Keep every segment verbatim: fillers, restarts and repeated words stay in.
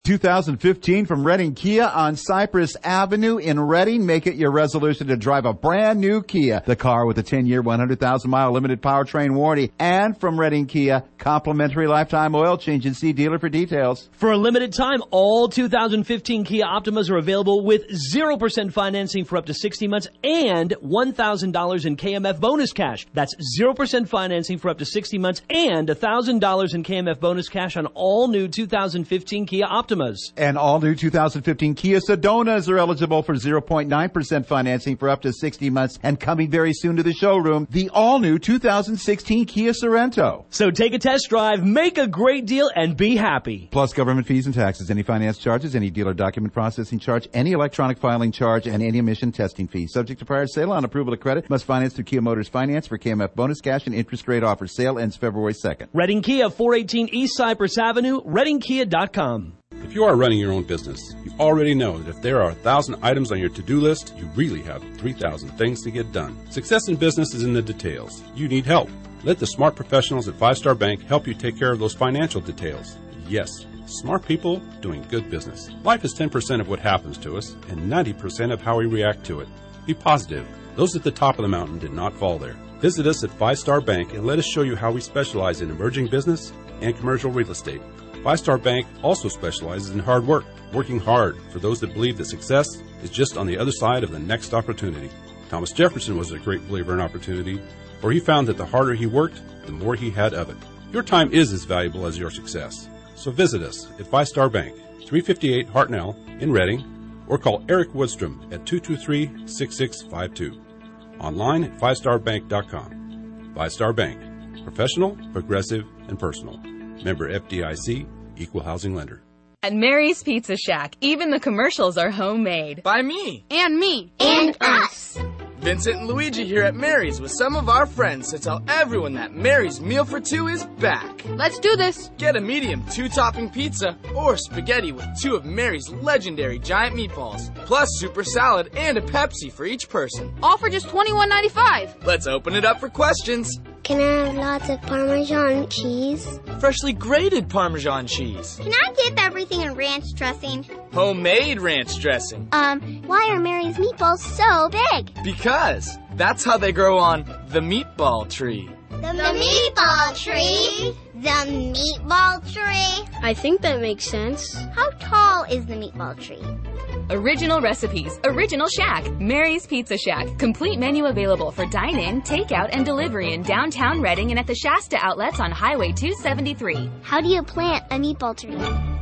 two thousand fifteen from Redding Kia on Cypress Avenue in Redding. Make it your resolution to drive a brand new Kia. The car with a ten-year, one hundred thousand mile limited powertrain warranty. And from Redding Kia, complimentary lifetime oil change, and see dealer for details. For a limited time, all two thousand fifteen Kia Optimas are available with zero percent financing for up to sixty months and one thousand dollars in K M F bonus cash. That's zero percent financing for up to sixty months and one thousand dollars in K M F bonus cash on all new two thousand fifteen Kia Optimas. And all new two thousand fifteen Kia Sedonas are eligible for zero point nine percent financing for up to sixty months. And coming very soon to the showroom, the all new two thousand sixteen Kia Sorento. So take a test drive, make a great deal, and be happy. Plus government fees and taxes, any finance charges, any dealer document processing charge, any electronic filing charge, and any emission testing fee. Subject to prior sale on approval of credit. Must finance through Kia Motors Finance for K M F bonus cash and interest rate offer. Sale ends February second. Redding Kia, four eighteen East Cypress Avenue, redding kia dot com. If you are running your own business, you already know that if there are one thousand items on your to-do list, you really have three thousand things to get done. Success in business is in the details. You need help. Let the smart professionals at Five Star Bank help you take care of those financial details. Yes, smart people doing good business. Life is ten percent of what happens to us and ninety percent of how we react to it. Be positive. Those at the top of the mountain did not fall there. Visit us at Five Star Bank and let us show you how we specialize in emerging business and commercial real estate. Five Star Bank also specializes in hard work, working hard for those that believe that success is just on the other side of the next opportunity. Thomas Jefferson was a great believer in opportunity, for he found that the harder he worked, the more he had of it. Your time is as valuable as your success. So visit us at Five Star Bank, three fifty-eight Hartnell in Redding, or call Eric Woodstrom at two two three, six six five two. Online at five star bank dot com. Five Star Bank. Professional, progressive, and personal. Member F D I C, Equal Housing Lender. At Mary's Pizza Shack, even the commercials are homemade. By me. And me. And us. Vincent and Luigi here at Mary's with some of our friends to tell everyone that Mary's Meal for Two is back. Let's do this. Get a medium two-topping pizza or spaghetti with two of Mary's legendary giant meatballs, plus super salad and a Pepsi for each person. All for just twenty-one ninety-five. Let's open it up for questions. Can I have lots of Parmesan cheese? Freshly grated Parmesan cheese. Can I dip everything in ranch dressing? Homemade ranch dressing. Um, why are Mary's meatballs so big? Because that's how they grow on the meatball tree. The, the meatball tree? The meatball tree? I think that makes sense. How tall is the meatball tree? Original recipes, original shack, Mary's Pizza Shack. Complete menu available for dine-in, takeout, and delivery in downtown Redding and at the Shasta outlets on Highway two seventy-three. How do you plant a meatball tree?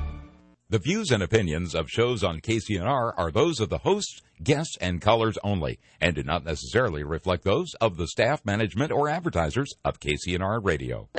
The views and opinions of shows on K C N R are those of the hosts, guests, and callers only, and do not necessarily reflect those of the staff, management, or advertisers of K C N R Radio.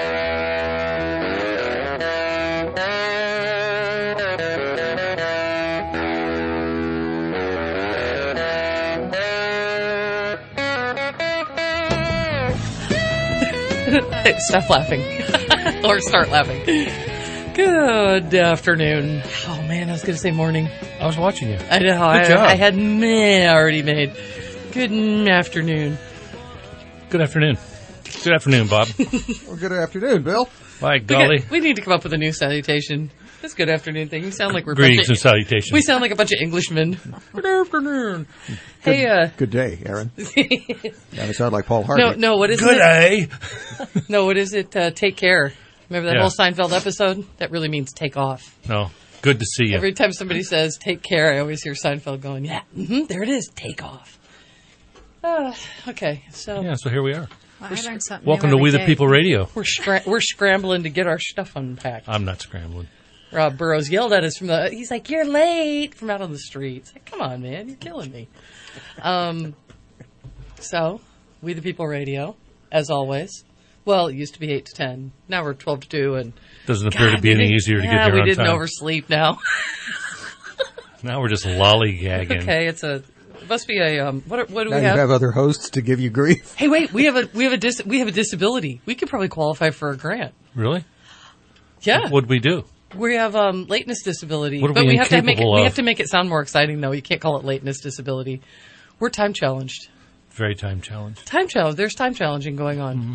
Stop laughing. Or start laughing. Good afternoon. Oh, man, I was going to say morning. I was watching you. I know. Good I, job. I had meh already made. Good afternoon. Good afternoon. Good afternoon, Bob. Well, good afternoon, Bill. By golly. We, got, we need to come up with a new salutation. This good afternoon thing. We sound like we're Greetings bunch of, and salutations. We sound like a bunch of Englishmen. Good afternoon. Good, hey, uh. Good day, Aaron. Now I sound like Paul Harvey. No, no, what is good it? Good day. No, what is it? Uh, take care. Remember that yeah. whole Seinfeld episode? That really means take off. No. Good to see you. Every time somebody says take care, I always hear Seinfeld going, yeah, mm-hmm, there it is, take off. Uh, okay, so. Yeah, so here we are. Well, I learned something Welcome new to We the day. People Radio. We're scra- we're scrambling to get our stuff unpacked. I'm not scrambling. Rob Burrows yelled at us from the, he's like, you're late, from out on the streets. Like, come on, man, you're killing me. Um, so, We the People Radio, as always. Well, it used to be eight to ten. Now we're twelve to two. And doesn't appear God, to be any easier to yeah, get here we on didn't time. oversleep now. Now we're just lollygagging. Okay, it's a, it must be a, um, what, what do now we you have? have other hosts to give you grief. Hey, wait, we have a, we have a, dis- we have a disability. We could probably qualify for a grant. Really? Yeah. What'd we do? We have um, lateness disability. What are but we we have to make it, incapable we of? have to make it sound more exciting, though. You can't call it lateness disability. We're time challenged. Very time challenged. Time challenge. There's time challenging going on. Mm-hmm.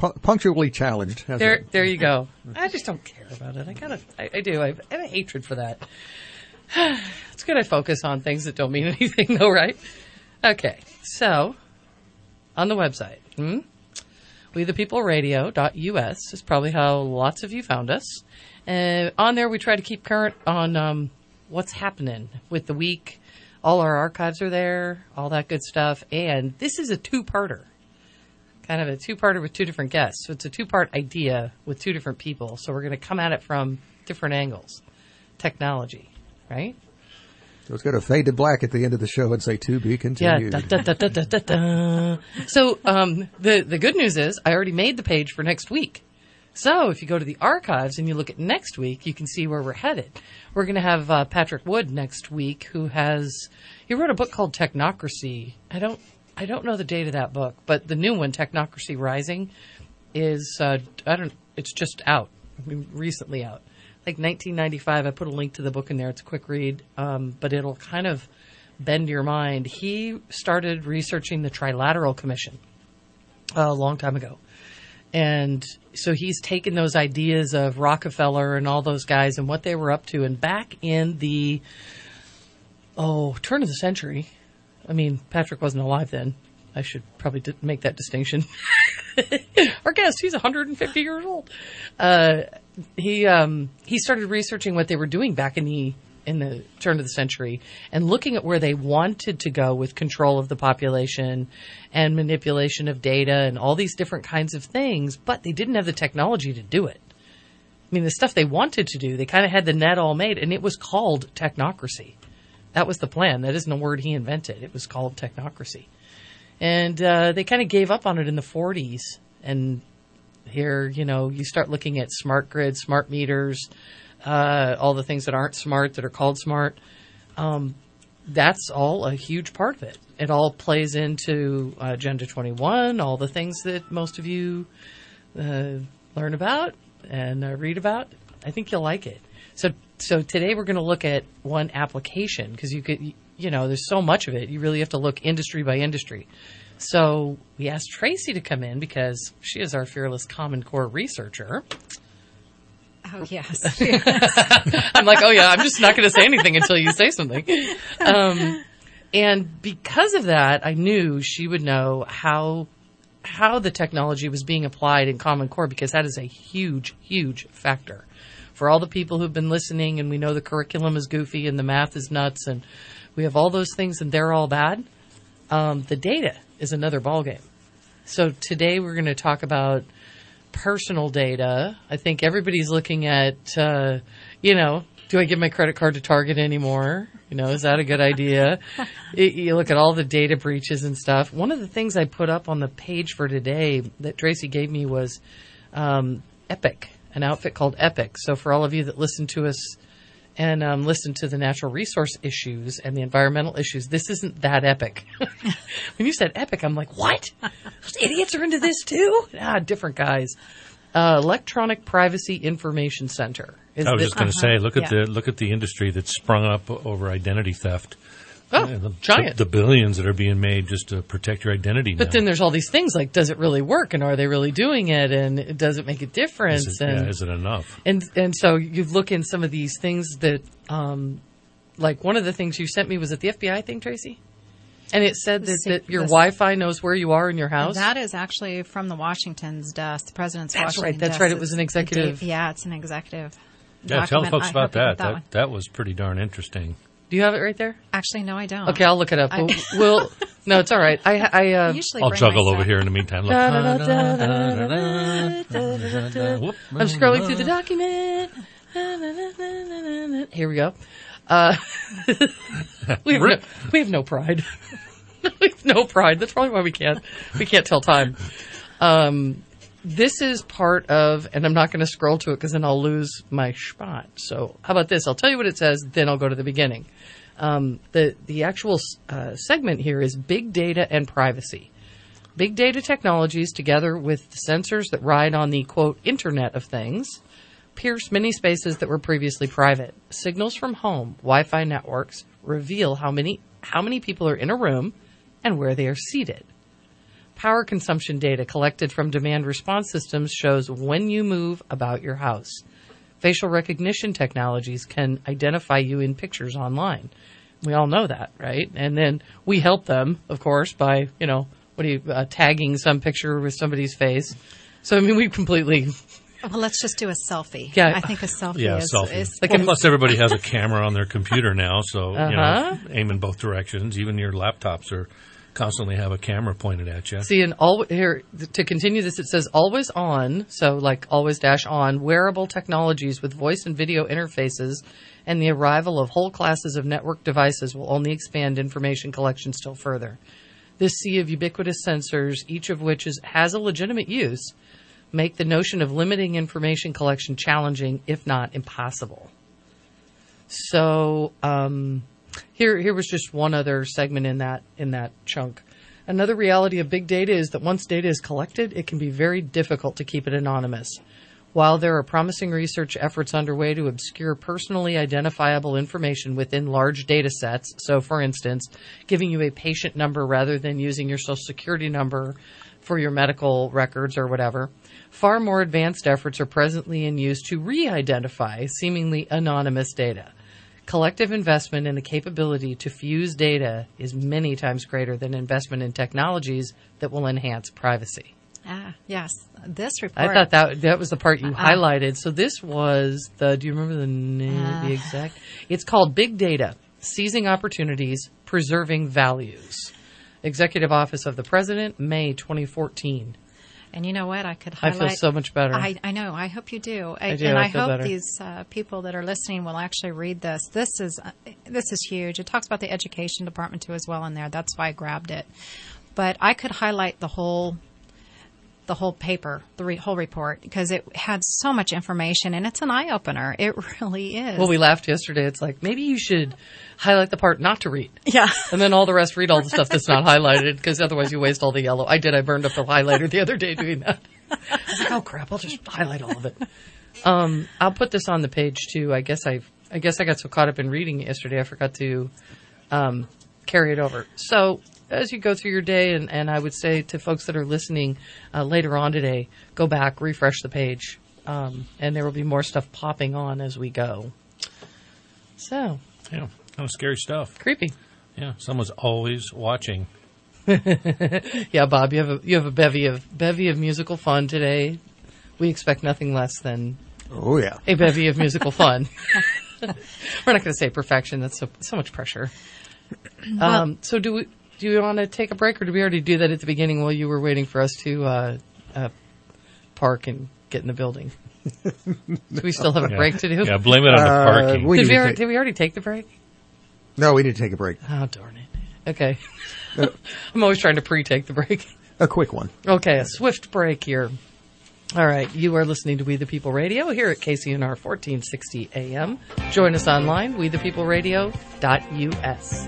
pu- punctually challenged. How's There, that? there you go. I just don't care about it. I kind of, I, I do. I have, I have a hatred for that. It's good I focus on things that don't mean anything, though, right? Okay, so on the website, hmm? we the people radio dot U S is probably how lots of you found us. Uh, on there, we try to keep current on um, what's happening with the week. All our archives are there, all that good stuff. And this is a two-parter, kind of a two-parter with two different guests. So it's a two-part idea with two different people. So we're going to come at it from different angles. Technology, right? So it's got to fade to black at the end of the show and say to be Yeah. continued. Da, da, da, da, da, da, da. So um, the, the good news is I already made the page for next week. So if you go to the archives and you look at next week, you can see where we're headed. We're going to have uh, Patrick Wood next week, who has he wrote a book called Technocracy. I don't I don't know the date of that book, but the new one, Technocracy Rising, is uh, I don't it's just out, I mean, recently out, like nineteen ninety-five. I put a link to the book in there. It's a quick read, um, but it'll kind of bend your mind. He started researching the Trilateral Commission uh, a long time ago. And so he's taken those ideas of Rockefeller and all those guys and what they were up to. And back in the, oh, turn of the century, I mean, Patrick wasn't alive then. I should probably d- make that distinction. Our guest, he's one hundred fifty years old. Uh, he um, he started researching what they were doing back in the in the turn of the century and looking at where they wanted to go with control of the population and manipulation of data and all these different kinds of things, but they didn't have the technology to do it. I mean, the stuff they wanted to do, they kind of had the net all made, and it was called technocracy. That was the plan. That isn't a word he invented. It was called technocracy. And uh, they kind of gave up on it in the forties. And here, you know, you start looking at smart grids, smart meters, Uh, all the things that aren't smart that are called smart. Um, that's all a huge part of it. It all plays into uh, Agenda twenty-one, all the things that most of you uh, learn about and uh, read about. I think you'll like it. So, so today we're going to look at one application because you could, you know, there's so much of it. You really have to look industry by industry. So we asked Tracy to come in because she is our fearless Common Core researcher. Oh, yes. I'm like, oh, yeah, I'm just not going to say anything until you say something. Um, and because of that, I knew she would know how how the technology was being applied in Common Core, because that is a huge, huge factor. For all the people who've been listening, and we know the curriculum is goofy and the math is nuts, and we have all those things and they're all bad, um, the data is another ballgame. So today we're going to talk about personal data. I think everybody's looking at, uh, you know, do I give my credit card to Target anymore? You know, is that a good idea? it, you look at all the data breaches and stuff. One of the things I put up on the page for today that Tracy gave me was um, Epic, an outfit called Epic. So for all of you that listen to us and um, listen to the natural resource issues and the environmental issues, this isn't that epic. When you said epic, I'm like, what? Those idiots are into this too? Ah, different guys. Uh, Electronic Privacy Information Center. Is I was the, just going to uh-huh. say, look at yeah. the look at the industry that's sprung up over identity theft. Oh, the, giant. The, the billions that are being made just to protect your identity But now. then there's all these things like, does it really work? And are they really doing it? And does it make a difference? Is it, and, yeah, is it enough? And and so you look in some of these things that, um, like one of the things you sent me, was it the F B I thing, Tracy? And it said that, that your This- Wi-Fi knows where you are in your house. That is actually from the Washington's desk, the president's That's Washington right, that's desk. right, it was an It's- executive- it- Yeah, it's an executive Yeah, tell document. folks I about hope you that. got That, one. that was pretty darn interesting. Do you have it right there? Actually, no, I don't. Okay, I'll look it up. I- We'll, we'll no, it's all right. I, I, uh, Usually I'll bring juggle my over set. here in the meantime. Look. I'm scrolling through the document. Here we go. Uh, we, have no, we have no pride. we have no pride. That's probably why we can't we can't tell time. Um, this is part of, and I'm not going to scroll to it because then I'll lose my spot. So how about this? I'll tell you what it says, then I'll go to the beginning. Um, the the actual uh, segment here is big data and privacy. Big data technologies, together with the sensors that ride on the, quote, Internet of Things, pierce many spaces that were previously private. Signals from home Wi-Fi networks reveal how many how many people are in a room and where they are seated. power consumption data collected from demand response systems shows when you move about your house. Facial recognition technologies can identify you in pictures online. We all know that, right? And then we help them, of course, by, you know, what are you, uh, tagging some picture with somebody's face. So, I mean, we completely... Well, let's just do a selfie. Yeah. I think a selfie Yeah, is... selfie. is Like, plus, everybody has a camera on their computer now, so, Uh-huh. you know, aim in both directions. Even your laptops are constantly have a camera pointed at you. See, and all, here, to continue this, it says always on, so like always dash on, wearable technologies with voice and video interfaces and the arrival of whole classes of network devices will only expand information collection still further. This sea of ubiquitous sensors, each of which is, has a legitimate use, make the notion of limiting information collection challenging, if not impossible. So, um, here, here was just one other segment in that, in that chunk. Another reality of big data is that once data is collected, it can be very difficult to keep it anonymous. While there are promising research efforts underway to obscure personally identifiable information within large data sets, so for instance, giving you a patient number rather than using your social security number for your medical records or whatever, far more advanced efforts are presently in use to re-identify seemingly anonymous data. Collective investment in the capability to fuse data is many times greater than investment in technologies that will enhance privacy. Ah, yes. This report... I thought that that was the part you Uh-uh. highlighted. So this was the, do you remember the name, Uh. the exact? It's called Big Data, Seizing Opportunities, Preserving Values. Executive Office of the President, May twenty fourteen. And you know what? I could I highlight... feel so much better. I, I know. I hope you do. I do. And I I, feel hope better. these uh, people that are listening will actually read this. This is uh, this is huge. It talks about the education department too as well in there. That's why I grabbed it. But I could highlight the whole the whole paper, the re- whole report, because it had so much information, and it's an eye-opener. It really is. Well, we laughed yesterday. It's like, maybe you should highlight the part not to read. Yeah. And then all the rest read all the stuff that's not highlighted, because otherwise you waste all the yellow. I did. I burned up the highlighter the other day doing that. I was like, oh, crap, I'll just highlight all of it. Um, I'll put this on the page, too. I guess I I guess I got so caught up in reading it yesterday, I forgot to um, carry it over. So as you go through your day, and, and I would say to folks that are listening uh, later on today, go back, refresh the page, um, and there will be more stuff popping on as we go. So. Yeah, kind of scary stuff. Creepy. Yeah, someone's always watching. Yeah, Bob, you have a you have a bevy of bevy of musical fun today. We expect nothing less than oh yeah a bevy of musical fun. We're not going to say perfection. That's so, so much pressure. Um, so do we do you want to take a break, or did we already do that at the beginning while you were waiting for us to uh, uh, park and get in the building? Do we still have a Yeah. break to do? Yeah, blame it on the Uh, parking. we Did need we, to already, take- did we already take the break? No, we need to take a break. Oh, darn it. Okay. I'm always trying to pre-take the break. A quick one. Okay, a swift break here. All right, you are listening to We the People Radio here at K C N R fourteen sixty A M. Join us online, we the people radio dot U S.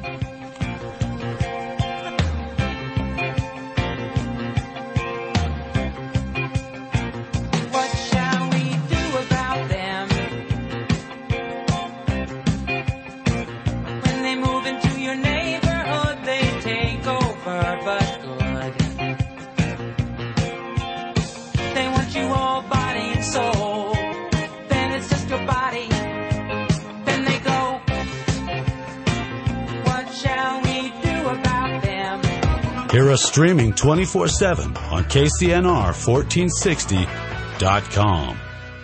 What shall we do about them? When they move into your neighborhood, they take over, but good. They want you all body and soul. Then it's just your body. Then they go. What shall we do about them? Hear us streaming twenty-four seven on K C N R fourteen sixty dot com.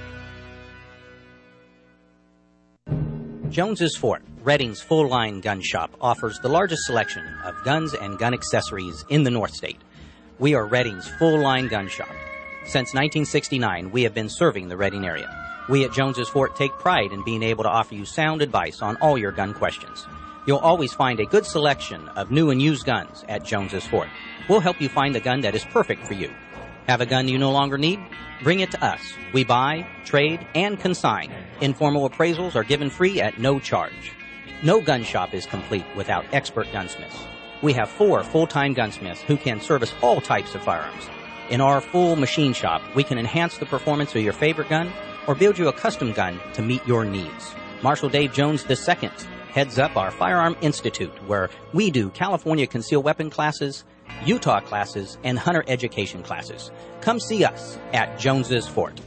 Jones's Fort, Redding's full-line gun shop, offers the largest selection of guns and gun accessories in the North State. We are Redding's full-line gun shop. Since nineteen sixty-nine, we have been serving the Redding area. We at Jones's Fort take pride in being able to offer you sound advice on all your gun questions. You'll always find a good selection of new and used guns at Jones's Fort. We'll help you find the gun that is perfect for you. Have a gun you no longer need? Bring it to us. We buy, trade, and consign. Informal appraisals are given free at no charge. No gun shop is complete without expert gunsmiths. We have four full-time gunsmiths who can service all types of firearms. In our full machine shop, we can enhance the performance of your favorite gun or build you a custom gun to meet your needs. Marshal Dave Jones the Second heads up our Firearm Institute, where we do California concealed weapon classes, Utah classes, and hunter education classes. Come see us at Jones's Fort.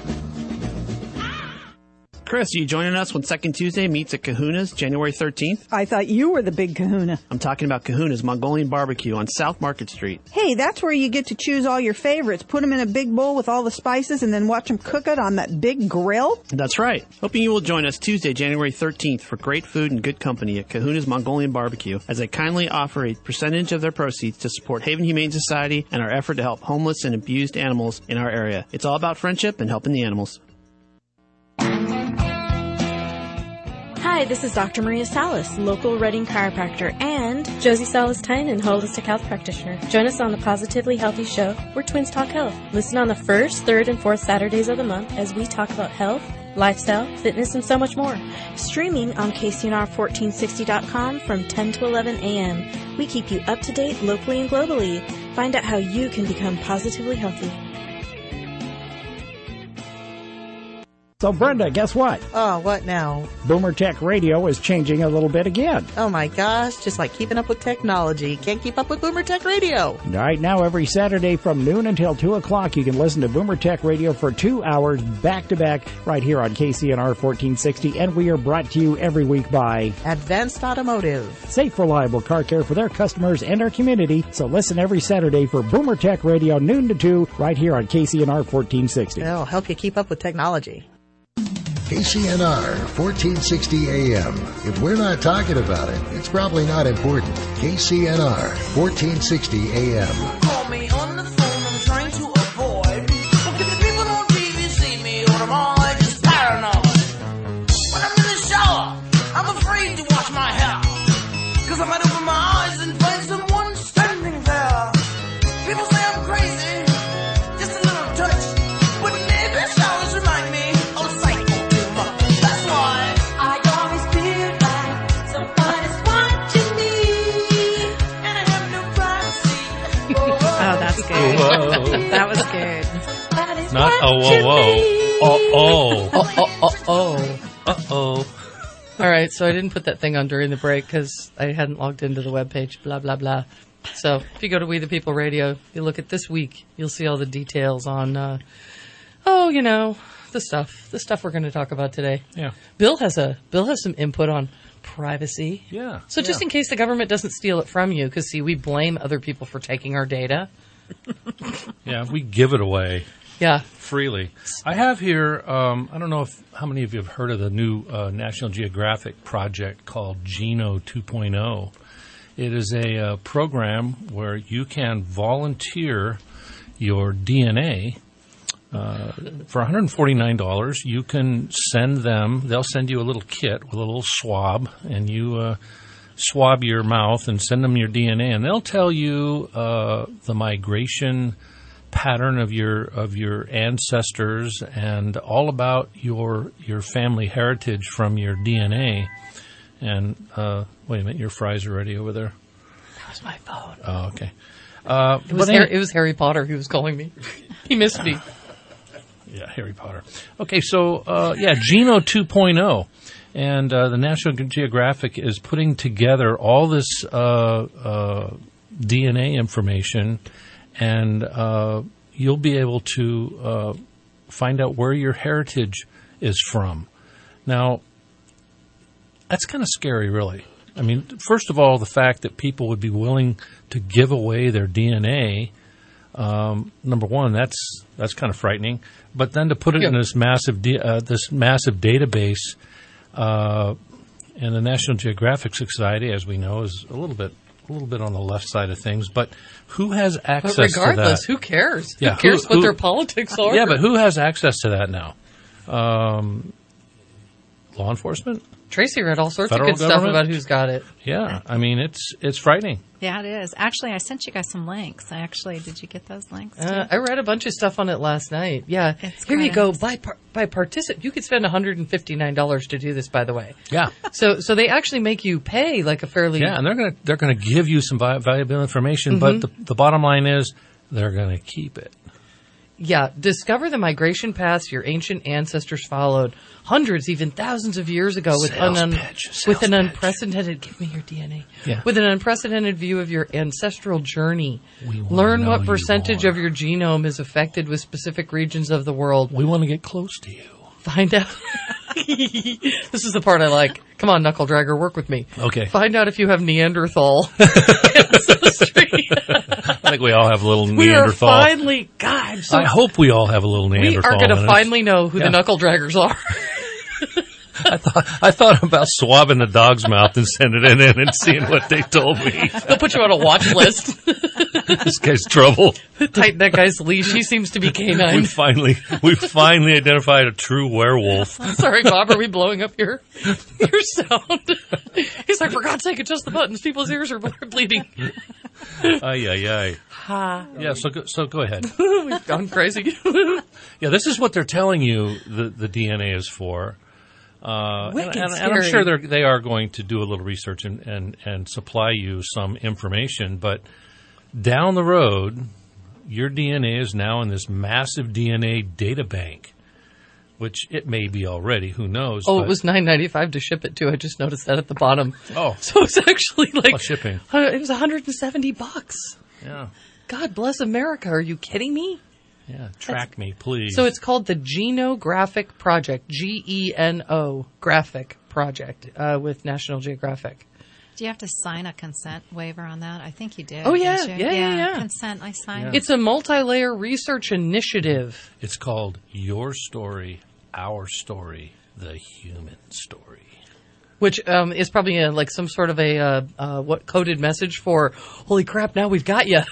Chris, are you joining us when Second Tuesday meets at Kahuna's January thirteenth? I thought you were the big kahuna. I'm talking about Kahuna's Mongolian Barbecue on South Market Street. Hey, that's where you get to choose all your favorites, put them in a big bowl with all the spices, and then watch them cook it on that big grill? That's right. Hoping you will join us Tuesday, January thirteenth for great food and good company at Kahuna's Mongolian Barbecue as they kindly offer a percentage of their proceeds to support Haven Humane Society and our effort to help homeless and abused animals in our area. It's all about friendship and helping the animals. Hi, this is Doctor Maria Salas, local Reading chiropractor, and Josie Salas-Tynan, holistic health practitioner. Join us on the Positively Healthy Show, where twins talk health. Listen on the first, third, and fourth Saturdays of the month as we talk about health, lifestyle, fitness, and so much more. Streaming on K C N R fourteen sixty dot com from ten to eleven a.m. We keep you up to date locally and globally. Find out how you can become positively healthy. So, Brenda, guess what? Oh, what now? Boomer Tech Radio is changing a little bit again. Oh, my gosh. Just like keeping up with technology. Can't keep up with Boomer Tech Radio. Right now, every Saturday from noon until two o'clock, you can listen to Boomer Tech Radio for two hours back-to-back right here on K C N R fourteen sixty. And we are brought to you every week by Advanced Automotive. Safe, reliable car care for their customers and our community. So listen every Saturday for Boomer Tech Radio, noon to two, right here on K C N R fourteen sixty. It'll help you keep up with technology. K C N R fourteen sixty A M. If we're not talking about it, it's probably not important. K C N R fourteen sixty A M. Call me on the phone, I'm trying to avoid. Because the people on T V see me, or am I just paranoid? When I'm in the shower, I'm afraid to wash my hair. Because I might open my eyes and find someone standing there. People say I'm crazy, just a little touch. But maybe showers remind me of psycho. That's why I always feel like somebody's watching me, and I have no privacy. Oh, that's good. Whoa. That was good. Not oh, whoa, whoa. Oh, oh. Oh, oh, oh, oh. Uh-oh. All right, so I didn't put that thing on during the break because I hadn't logged into the webpage, blah, blah, blah. So if you go to We the People Radio, you look at this week, you'll see all the details on, uh, oh, you know, the stuff, the stuff we're going to talk about today. Yeah. Bill has a Bill has some input on privacy. Yeah. So just yeah. in case the government doesn't steal it from you, because, see, we blame other people for taking our data. Yeah, we give it away. Yeah. Freely. I have here, um, I don't know if how many of you have heard of the new uh, National Geographic project called Geno two point oh. It is a uh, program where you can volunteer your D N A. Uh, for one hundred forty-nine dollars, you can send them, they'll send you a little kit with a little swab, and you uh, swab your mouth and send them your D N A, and they'll tell you uh, the migration pattern of your of your ancestors and all about your your family heritage from your D N A. And uh, wait a minute, your fries are ready over there. That was my phone. Oh, okay. Uh, it was but Harry, it was Harry Potter who was calling me. He missed me. Yeah, Harry Potter. Okay, so uh, yeah, Geno two point oh. And uh, the National Geographic is putting together all this uh, uh, D N A information, and uh, you'll be able to uh, find out where your heritage is from. Now, that's kind of scary, really. I mean, first of all, the fact that people would be willing to give away their D N A, um, number one, that's that's kind of frightening. But then to put it yeah. in this massive de- uh, this massive database. Uh, and the National Geographic Society, as we know, is a little bit a little bit on the left side of things. But who has access to that? But regardless, who cares? Yeah, who cares who, what who, their politics are? Yeah, but who has access to that now? Um, law enforcement? Tracy read all sorts Federal of good government? stuff about who's got it. Yeah, I mean, it's it's frightening. Yeah, it is. Actually, I sent you guys some links. I actually, did you get those links? Uh, I read a bunch of stuff on it last night. Yeah. It's Here you kinda- go. By par- by particip- you could spend one hundred fifty-nine dollars to do this, by the way. Yeah. So so they actually make you pay like a fairly... Yeah, and they're going to they're going to give you some vi- valuable information, Mhm. but the, the bottom line is they're going to keep it. Yeah, discover the migration paths your ancient ancestors followed hundreds, even thousands of years ago with, Sales an, un- pitch, sales with an pitch. unprecedented, give me your D N A, Yeah. with an unprecedented view of your ancestral journey. We wanna Learn know what you percentage more. of your genome is affected with specific regions of the world. We want to get close to you. Find out. This is the part I like. Come on, knuckle dragger, work with me. Okay. Find out if you have Neanderthal. I think we all have a little We are Neanderthal. finally, God, so I hope we all have a little we Neanderthal. are going in to us. finally know who Yeah. the knuckle draggers are. I thought I thought about swabbing the dog's mouth and sending it in and seeing what they told me. They'll put you on a watch list. This guy's trouble. Tighten that guy's leash. He seems to be canine. We finally we finally identified a true werewolf. Sorry, Bob, are we blowing up your your sound? He's like, for God's sake, adjust the buttons. People's ears are bleeding. Ay ay ay. Ha. Yeah, so go, so go ahead. We've gone crazy. Yeah, this is what they're telling you the the D N A is for. Uh, and, Wicked and, and I'm scary. sure they're, they are going to do a little research and, and, and supply you some information, but down the road, your D N A is now in this massive D N A data bank, which it may be already. Who knows? Oh, but- it was nine ninety-five to ship it too. I just noticed that at the bottom. Oh. So it's actually like Oh, shipping. uh, it was one hundred seventy bucks. Yeah. God bless America. Are you kidding me? Yeah, track me, please. So it's called the Genographic Project, G E N O Graphic Project, uh, with National Geographic. Do you have to sign a consent waiver on that? I think you did. Oh, yeah. didn't you? Yeah, yeah, yeah. Consent, I signed. It's a multi-layer research initiative. It's called Your Story, Our Story, the Human Story. Which um, is probably a, like some sort of a uh, uh, what coded message for, holy crap, now we've got you.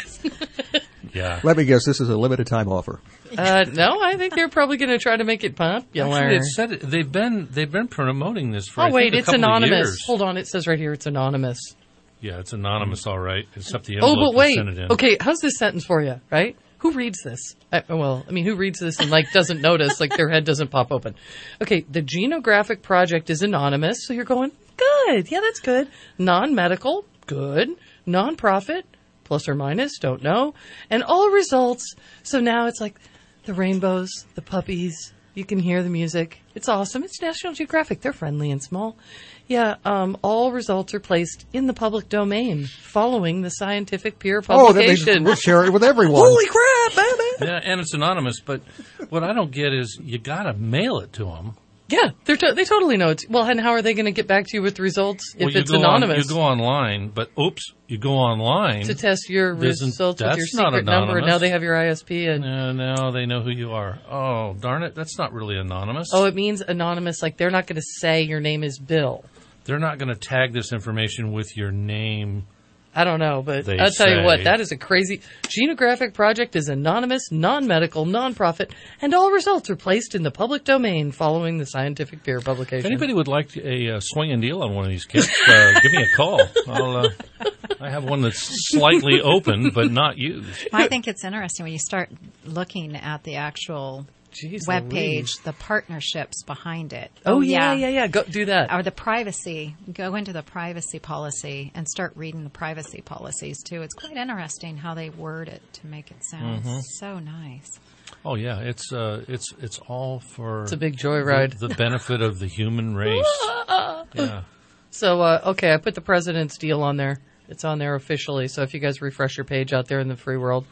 Yeah. Let me guess, this is a limited time offer. Uh, no, I think they're probably going to try to make it popular. Actually, it said it, they've been they've been promoting this for Oh, I wait, think, a it's couple of anonymous. years. Hold on, it says right here it's anonymous. Yeah, it's anonymous, all right. Except the Oh, envelope but was wait. sent it in. Okay, how's this sentence for you, right? Who reads this? I, well, I mean, who reads this and, like, doesn't notice, like, their head doesn't pop open? Okay, the Genographic Project is anonymous, so you're going, good, yeah, that's good. Non-medical, good. Non-profit, plus or minus, don't know. And all results, so now it's like the rainbows, the puppies, you can hear the music. It's awesome. It's National Geographic. They're friendly and small. Yeah, um, all results are placed in the public domain following the scientific peer Oh, that means publication. we'll share it with everyone. Holy crap, baby! Yeah, and it's anonymous, but what I don't get is you got to mail it to them. Yeah, they're to- they totally know it's well. And how are they going to get back to you with the results if Well, you it's go on- anonymous? you go online, but oops, you go online to test your Doesn't- results with that's your not secret number, and now anonymous. they have your I S P. And No, no, they know who you are. Oh, darn it, that's not really anonymous. oh, it means anonymous. Like they're not going to say your name is Bill. They're not going to tag this information with your name. I don't know, but They I'll tell you what, say. that is a crazy. Genographic Project is anonymous, non-medical, non-profit, and all results are placed in the public domain following the scientific peer If publication. anybody would like a uh, swinging deal on one of these kits, uh, give me a call. I'll, uh, I have one that's slightly open but not used. I think it's interesting when you start looking at the actual Jeez web page, Louise. the partnerships behind it. Oh, yeah, yeah, yeah. Go do that. Or the privacy. Go into the privacy policy and start reading the privacy policies too. It's quite interesting how they word it to make it sound Mhm. so nice. Oh yeah, it's uh, it's it's all for It's a big joyride. The, the benefit of the human race. Yeah. So, uh, okay, I put the president's deal on there. It's on there officially. So if you guys refresh your page out there in the free world.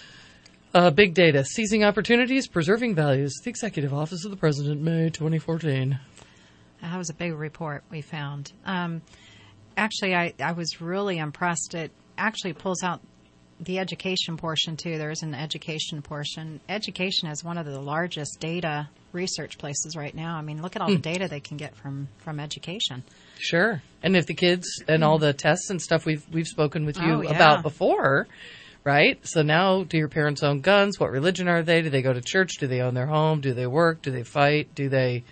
Uh, big data, seizing opportunities, preserving values. The Executive Office of the President, May twenty fourteen. That was a big report we found. Um, actually, I, I was really impressed. It actually pulls out the education portion, too. There is an education portion. Education is one of the largest data research places right now. I mean, look at all Hmm. the data they can get from, from education. Sure. And if the kids and all the tests and stuff we've we've spoken with you Oh, yeah. about before, right? So now, do your parents own guns? What religion are they? Do they go to church? Do they own their home? Do they work? Do they fight? Do they,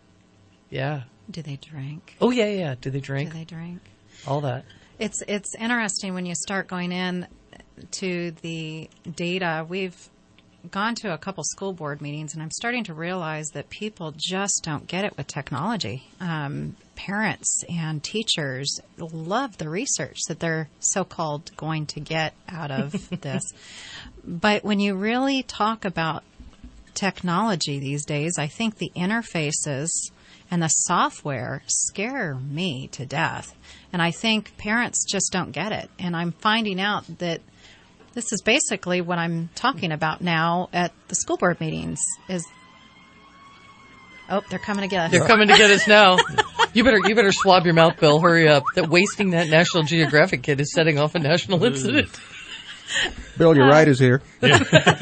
yeah. Do they drink? Oh, yeah, yeah. Do they drink? Do they drink? All that. It's it's interesting when you start going in to the data. We've gone to a couple school board meetings, and I'm starting to realize that people just don't get it with technology. Um, parents and teachers love the research that they're so-called going to get out of this. But when you really talk about technology these days, I think the interfaces and the software scare me to death. And I think parents just don't get it. And I'm finding out that this is basically what I'm talking about now at the school board meetings is, oh, they're coming to get us. They're coming to get us now. You better you better swab your mouth, Bill. Hurry up. That wasting that National Geographic kid is setting off a national incident. Bill, your Uh, ride is here. Yeah.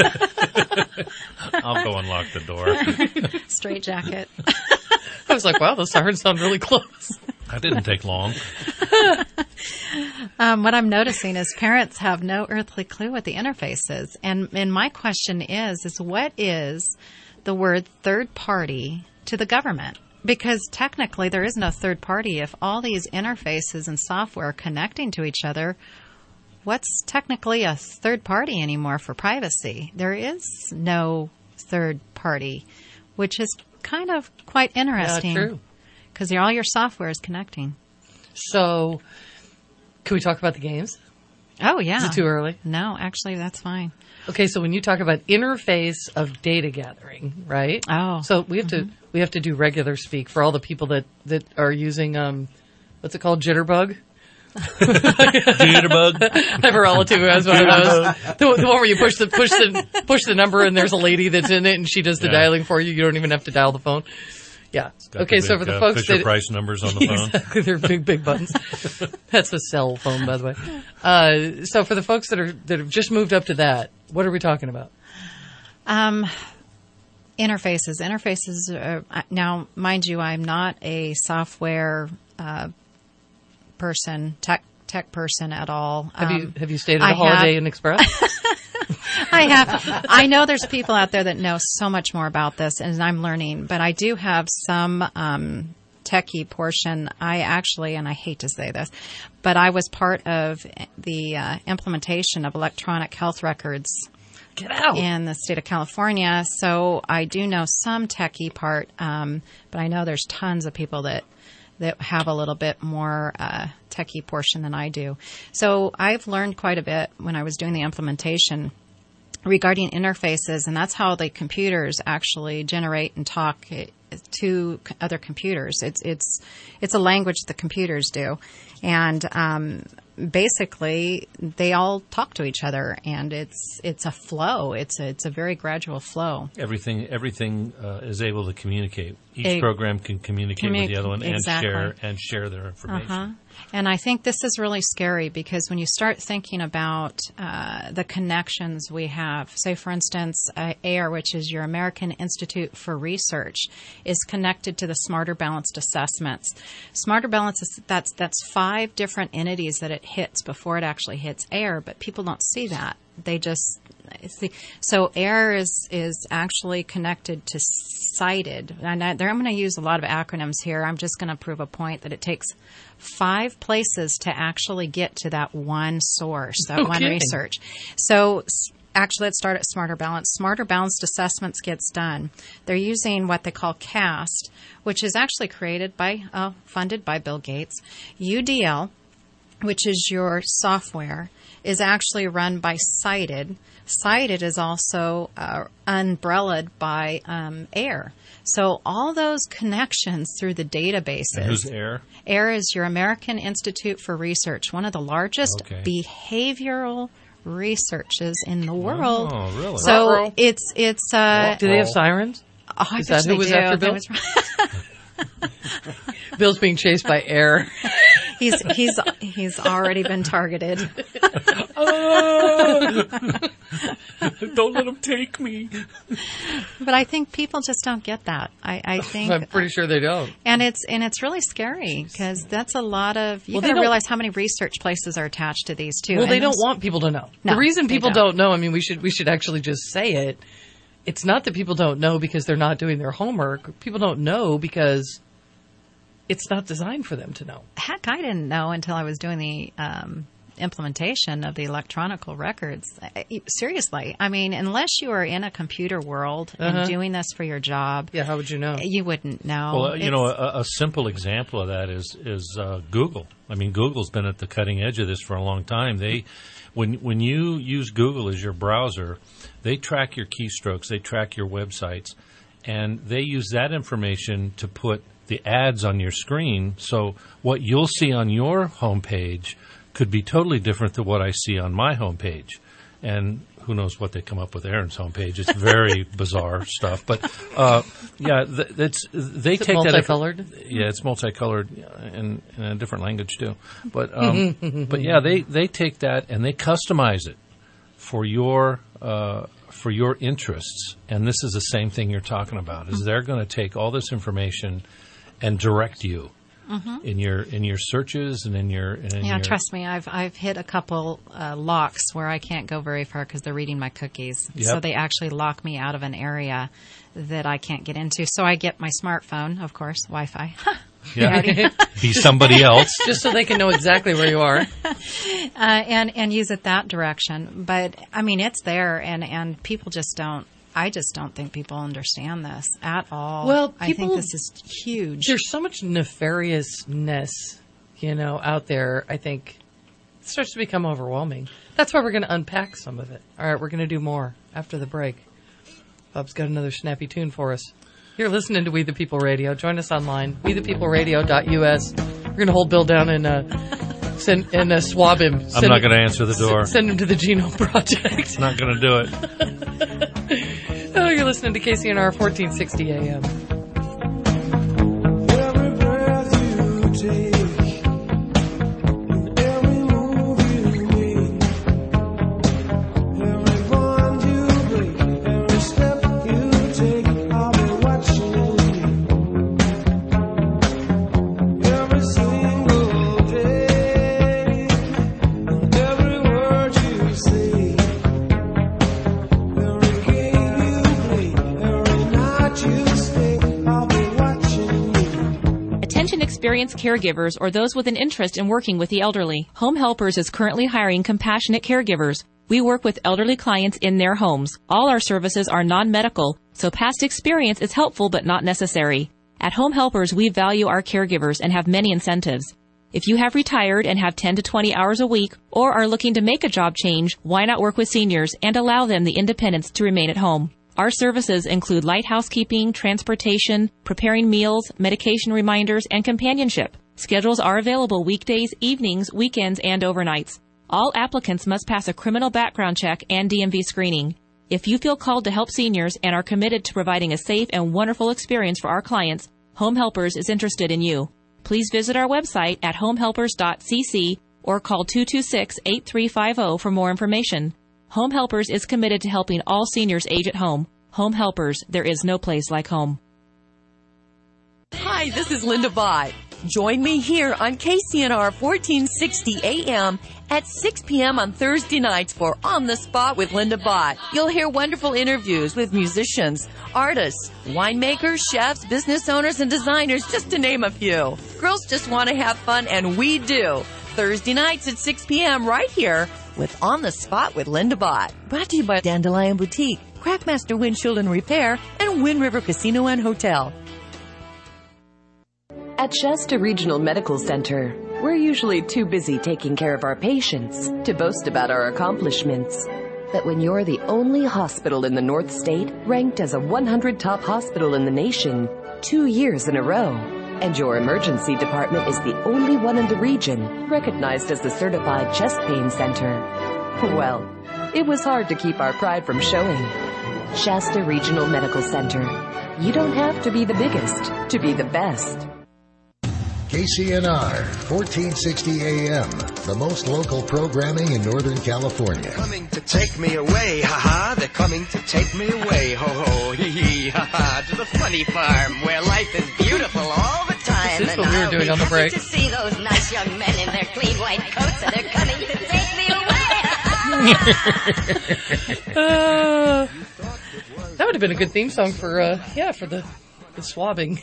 I'll go unlock the door. Straight jacket. I was like, wow, those sirens sound really close. That didn't take long. Um, what I'm noticing is parents have no earthly clue what the interface is. And, and my question is, is what is the word third party to the government? Because technically there is no third party. If all these interfaces and software are connecting to each other, what's technically a third party anymore for privacy? There is no third party, which is kind of quite interesting. Yeah, true. Because all your software is connecting. So, can we talk about the games? Oh, yeah. Is it too early? No, actually, that's fine. Okay, so when you talk about interface of data gathering, right? Oh. So we have to we have to do regular speak for all the people that, that are using, um, what's it called, Jitterbug? Jitterbug. I have a relative who has one of those. The, the one where you push the push the push the number and there's a lady that's in it and she does the Yeah. dialing for you. You don't even have to dial the phone. Yeah. Got Okay, the so big, for the uh, folks Fisher that Price numbers on the phone. Exactly, they're big big buttons. That's a cell phone, by the way. Uh, so for the folks that are that have just moved up to that, what are we talking about? Um, interfaces. Interfaces. Are, now, mind you, I'm not a software uh, person, tech tech person at all. Have Um, you have you stayed at I a Holiday have- Inn Express? I have. I know there's people out there that know so much more about this, and I'm learning. But I do have some um, techie portion. I actually, and I hate to say this, but I was part of the uh, implementation of electronic health records. Get out. In the state of California, so I do know some techie part, um, but I know there's tons of people that that have a little bit more uh, techie portion than I do. So I've learned quite a bit when I was doing the implementation regarding interfaces, and that's how the computers actually generate and talk to other computers. It's it's it's a language the computers do, and um, basically they all talk to each other, and it's it's a flow. It's a, it's a very gradual flow. Everything everything uh, is able to communicate. Each A- program can communicate with the other one Exactly. and share and share their information. Uh-huh. And I think this is really scary because when you start thinking about uh, the connections we have, say, for instance, uh, A I R, which is your American Institute for Research, is connected to the Smarter Balanced Assessments. Smarter Balanced, that's, that's five different entities that it hits before it actually hits A I R, but people don't see that. They just see. So A I R is, is actually connected to CITED. And I, I'm going to use a lot of acronyms here. I'm just going to prove a point that it takes five places to actually get to that one source, that No one kidding. research. So s- actually, let's start at Smarter Balance. Smarter Balanced Assessments gets done. They're using what they call CAST, which is actually created by, uh, funded by Bill Gates. U D L, which is your software, is actually run by CITED. CITED is also uh, umbrellaed by um, A I R. So all those connections through the databases. And who's AIR? A I R is your American Institute for Research, one of the largest Okay. behavioral researches in the world. Oh, really? So Uh-oh. it's it's. Uh, Do they have sirens? Oh, I Is bet that who they was do. after There Bill? was- Bill's being chased by air. He's he's he's already been targeted. Don't let them take me. But I think people just don't get that. I, I think, I'm pretty sure they don't. and it's and it's really scary because that's a lot of. You Well, they got to don't- realize how many research places are attached to these too. Well, they And don't those- want people to know. No, the reason they people don't. don't know, I mean, we should we should actually just say it. It's not that people don't know because they're not doing their homework. People don't know because it's not designed for them to know. Heck, I didn't know until I was doing the um, implementation of the electronic records. Seriously, I mean, unless you are in a computer world Uh-huh. and doing this for your job, yeah, how would you know? You wouldn't know. Well, you It's- know, a, a simple example of that is is uh, Google. I mean, Google's been at the cutting edge of this for a long time. They, when when you use Google as your browser, they track your keystrokes, they track your websites, and they use that information to put the ads on your screen. So what you'll see on your homepage could be totally different than what I see on my homepage. And who knows what they come up with Aaron's homepage. It's very bizarre stuff. But, uh, yeah, th- that's, they Is it take multicolored? that. Yeah, it's multicolored in, in a different language, too. But, um, but yeah, they, they take that and they customize it for your, uh, for your interests. And this is the same thing you're talking about, is they're going to take all this information and direct you. Mhm. In your in your searches and in your and in Yeah, your, trust me, I've I've hit a couple uh, locks where I can't go very far because they're reading my cookies. Yep. So they actually lock me out of an area that I can't get into. So I get my smartphone, of course, Wi-Fi. Yeah. Be somebody else. Just so they can know exactly where you are. uh, and and use it that direction. But I mean, it's there, and and people just don't. I just don't think people understand this at all. Well, I think people- this is huge. There's so much nefariousness, you know, out there. I think it starts to become overwhelming. That's why we're going to unpack some of it. All right, we're going to do more after the break. Bub's got another snappy tune for us. You're listening to We the People Radio. Join us online, we the people radio dot U S. We're going to hold Bill down and uh, send and uh, swab him. I'm Send not him- going to answer the door. s- Send him to the Genome Project. Not going to do it. Oh, you're listening to K C N R fourteen sixty A M. Attention experienced caregivers or those with an interest in working with the elderly. Home Helpers is currently hiring compassionate caregivers. We work with elderly clients in their homes. All our services are non-medical, so past experience is helpful but not necessary. At Home Helpers, we value our caregivers and have many incentives. If you have retired and have ten to twenty hours a week or are looking to make a job change, why not work with seniors and allow them the independence to remain at home? Our services include light housekeeping, transportation, preparing meals, medication reminders, and companionship. Schedules are available weekdays, evenings, weekends, and overnights. All applicants must pass a criminal background check and D M V screening. If you feel called to help seniors and are committed to providing a safe and wonderful experience for our clients, Home Helpers is interested in you. Please visit our website at home helpers dot c c or call two two six, eight three five zero for more information. Home Helpers is committed to helping all seniors age at home. Home Helpers, there is no place like home. Hi, this is Linda Bott. Join me here on K C N R fourteen sixty A M at six p.m. on Thursday nights for On the Spot with Linda Bott. You'll hear wonderful interviews with musicians, artists, winemakers, chefs, business owners, and designers, just to name a few. Girls just want to have fun, and we do. Thursday nights at six p.m. right here with On the Spot with Linda Bott. Brought to you by Dandelion Boutique, Craftmaster Windshield and Repair, and Wind River Casino and Hotel. At Shasta Regional Medical Center, we're usually too busy taking care of our patients to boast about our accomplishments. But when you're the only hospital in the North State ranked as a one hundred top hospital in the nation two years in a row, and your emergency department is the only one in the region recognized as the certified chest pain center, well, it was hard to keep our pride from showing. Shasta Regional Medical Center. You don't have to be the biggest to be the best. K C N R, fourteen sixty A M, the most local programming in Northern California. Coming to take me away, ha-ha. They're coming to take me away, ho-ho, hee-hee, ha-ha. To the funny farm where life is beautiful all the time. This is what we were doing on the break. To see those nice young men in their clean white coats, and they're coming to take me away. uh, that would have been a good theme song for, uh, yeah, for the the swabbing.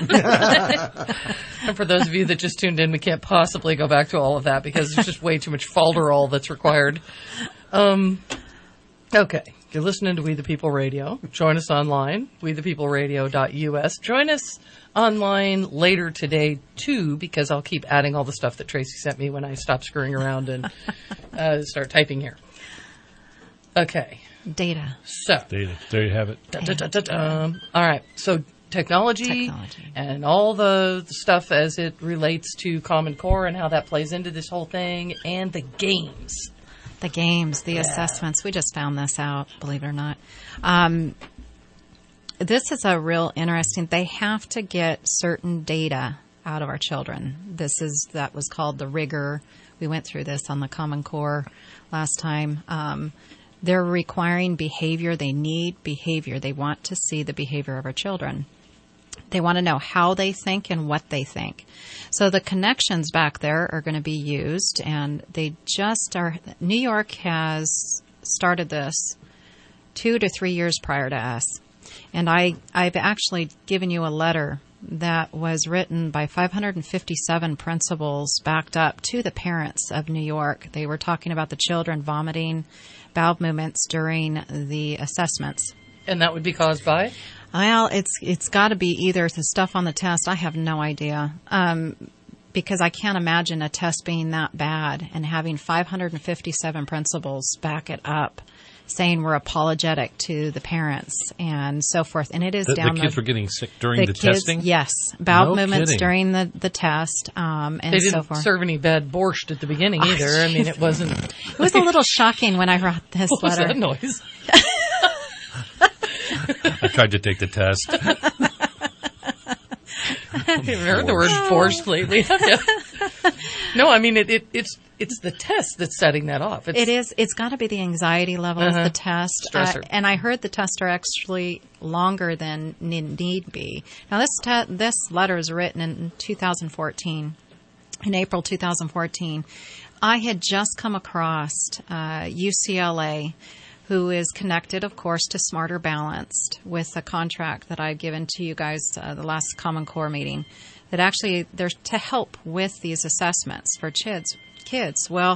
And for those of you that just tuned in, we can't possibly go back to all of that because there's just way too much falderall that's required. Um, okay. You're listening to We the People Radio. Join us online, we the people radio dot U S. Join us online later today, too, because I'll keep adding all the stuff that Tracy sent me when I stop screwing around and uh, start typing here. Okay. Data. So. Data. There you have it. Da, da, da, da, da. All right. So technology, technology and all the, the stuff as it relates to Common Core and how that plays into this whole thing, and the games. The games, the yeah. assessments. We just found this out, believe it or not. Um, this is a real interesting, they have to get certain data out of our children. This is, that was called the rigor. We went through this on the Common Core last time. Um, they're requiring behavior. They need behavior. They want to see the behavior of our children. They want to know how they think and what they think. So the connections back there are going to be used, and they just are. New York has started this two to three years prior to us. And I, I've actually given you a letter that was written by five hundred fifty-seven principals backed up to the parents of New York. They were talking about the children vomiting, bowel movements during the assessments. And that would be caused by? Well, it's it's got to be either the stuff on the test. I have no idea. Um, because I can't imagine a test being that bad and having five hundred fifty-seven principals back it up, saying we're apologetic to the parents and so forth. And it is the, down the kids the, were getting sick during the, the testing? Kids, yes. Bowel no movements kidding. during the, the test um, and they didn't so forth. serve any bad borscht at the beginning either. I mean, it wasn't... It was a little shocking when I wrote this what letter. What was that noise? I tried to take the test. I haven't heard the word borscht lately. No, I mean, it, it, it's it's the test that's setting that off. It's, it is. It's got to be the anxiety level uh-huh. of the test. Uh, and I heard the tests are actually longer than need be. Now, this te- this letter is written in two thousand fourteen, in April two thousand fourteen. I had just come across uh, U C L A, who is connected, of course, to Smarter Balanced with a contract that I've given to you guys uh, the last Common Core meeting, that actually they're to help with these assessments for kids. Kids. Well,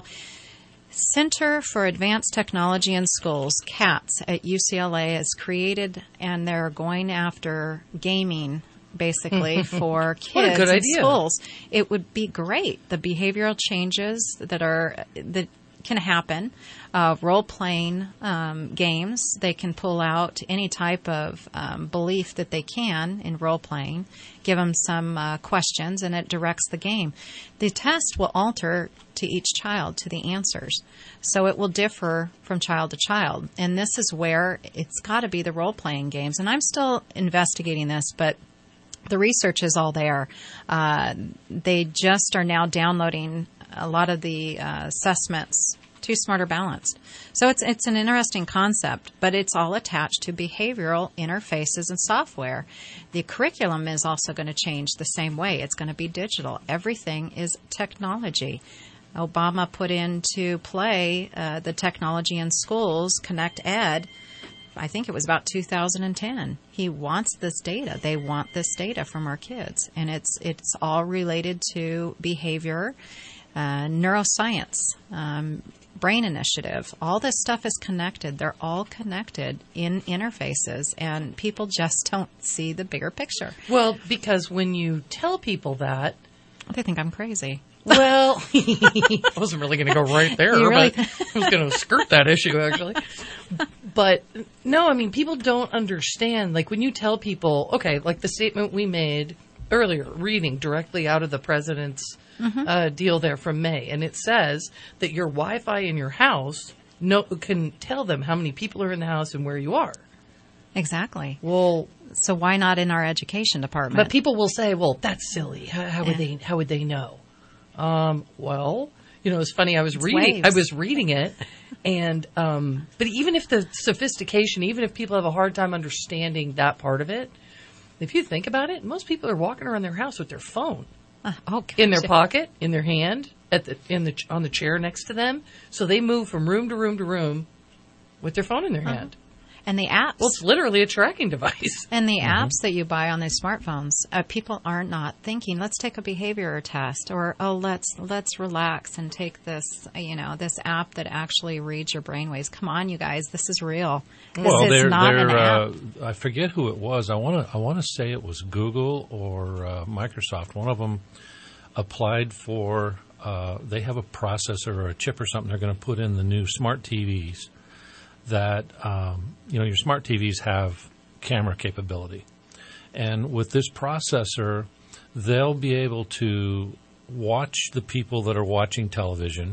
Center for Advanced Technology in Schools, CATS, at U C L A is created, and they're going after gaming, basically, for kids what a good in idea. schools. It would be great. The behavioral changes that are that can happen, uh, role-playing um, games. They can pull out any type of um, belief that they can in role-playing, give them some uh, questions, and it directs the game. The test will alter to each child, to the answers. So it will differ from child to child. And this is where it's got to be the role-playing games. And I'm still investigating this, but the research is all there. Uh, they just are now downloading a lot of the uh, assessments to Smarter Balanced. So it's it's an interesting concept, but it's all attached to behavioral interfaces and software. The curriculum is also going to change the same way. It's going to be digital. Everything is technology. Obama put into play uh, the technology in schools, Connect Ed. I think it was about two thousand ten. He wants this data. They want this data from our kids, and it's it's all related to behavior, uh, neuroscience, um, brain initiative. All this stuff is connected. They're all connected in interfaces, and people just don't see the bigger picture. Well, because when you tell people that, they think I'm crazy. Well, I wasn't really going to go right there, really but I was going to skirt that issue, actually. But, no, I mean, people don't understand. Like, when you tell people, okay, like the statement we made earlier, reading directly out of the president's mm-hmm. uh, deal there from May, and it says that your Wi-Fi in your house no, can tell them how many people are in the house and where you are. Exactly. Well, so why not in our education department? But people will say, well, that's silly. How, how would yeah. they, how would they know? Um, well, you know, it's funny. I was it's reading, waves. I was reading it and, um, but even if the sophistication, even if people have a hard time understanding that part of it, if you think about it, most people are walking around their house with their phone uh, oh, in their pocket, in their hand, at the, in the, on the chair next to them. So they move from room to room to room with their phone in their uh-huh. hand. And the apps. Well, it's literally a tracking device. And the Mm-hmm. apps that you buy on these smartphones, uh, people are not thinking, let's take a behavior test, or, oh, let's let's relax and take this, you know, this app that actually reads your brainwaves. Come on, you guys, this is real. This well, is they're, not they're, an app. uh, I forget who it was. I want to I want to say it was Google or uh, Microsoft. One of them applied for, uh, they have a processor or a chip or something they're going to put in the new smart T Vs that, um, you know, your smart T Vs have camera capability. And with this processor, they'll be able to watch the people that are watching television,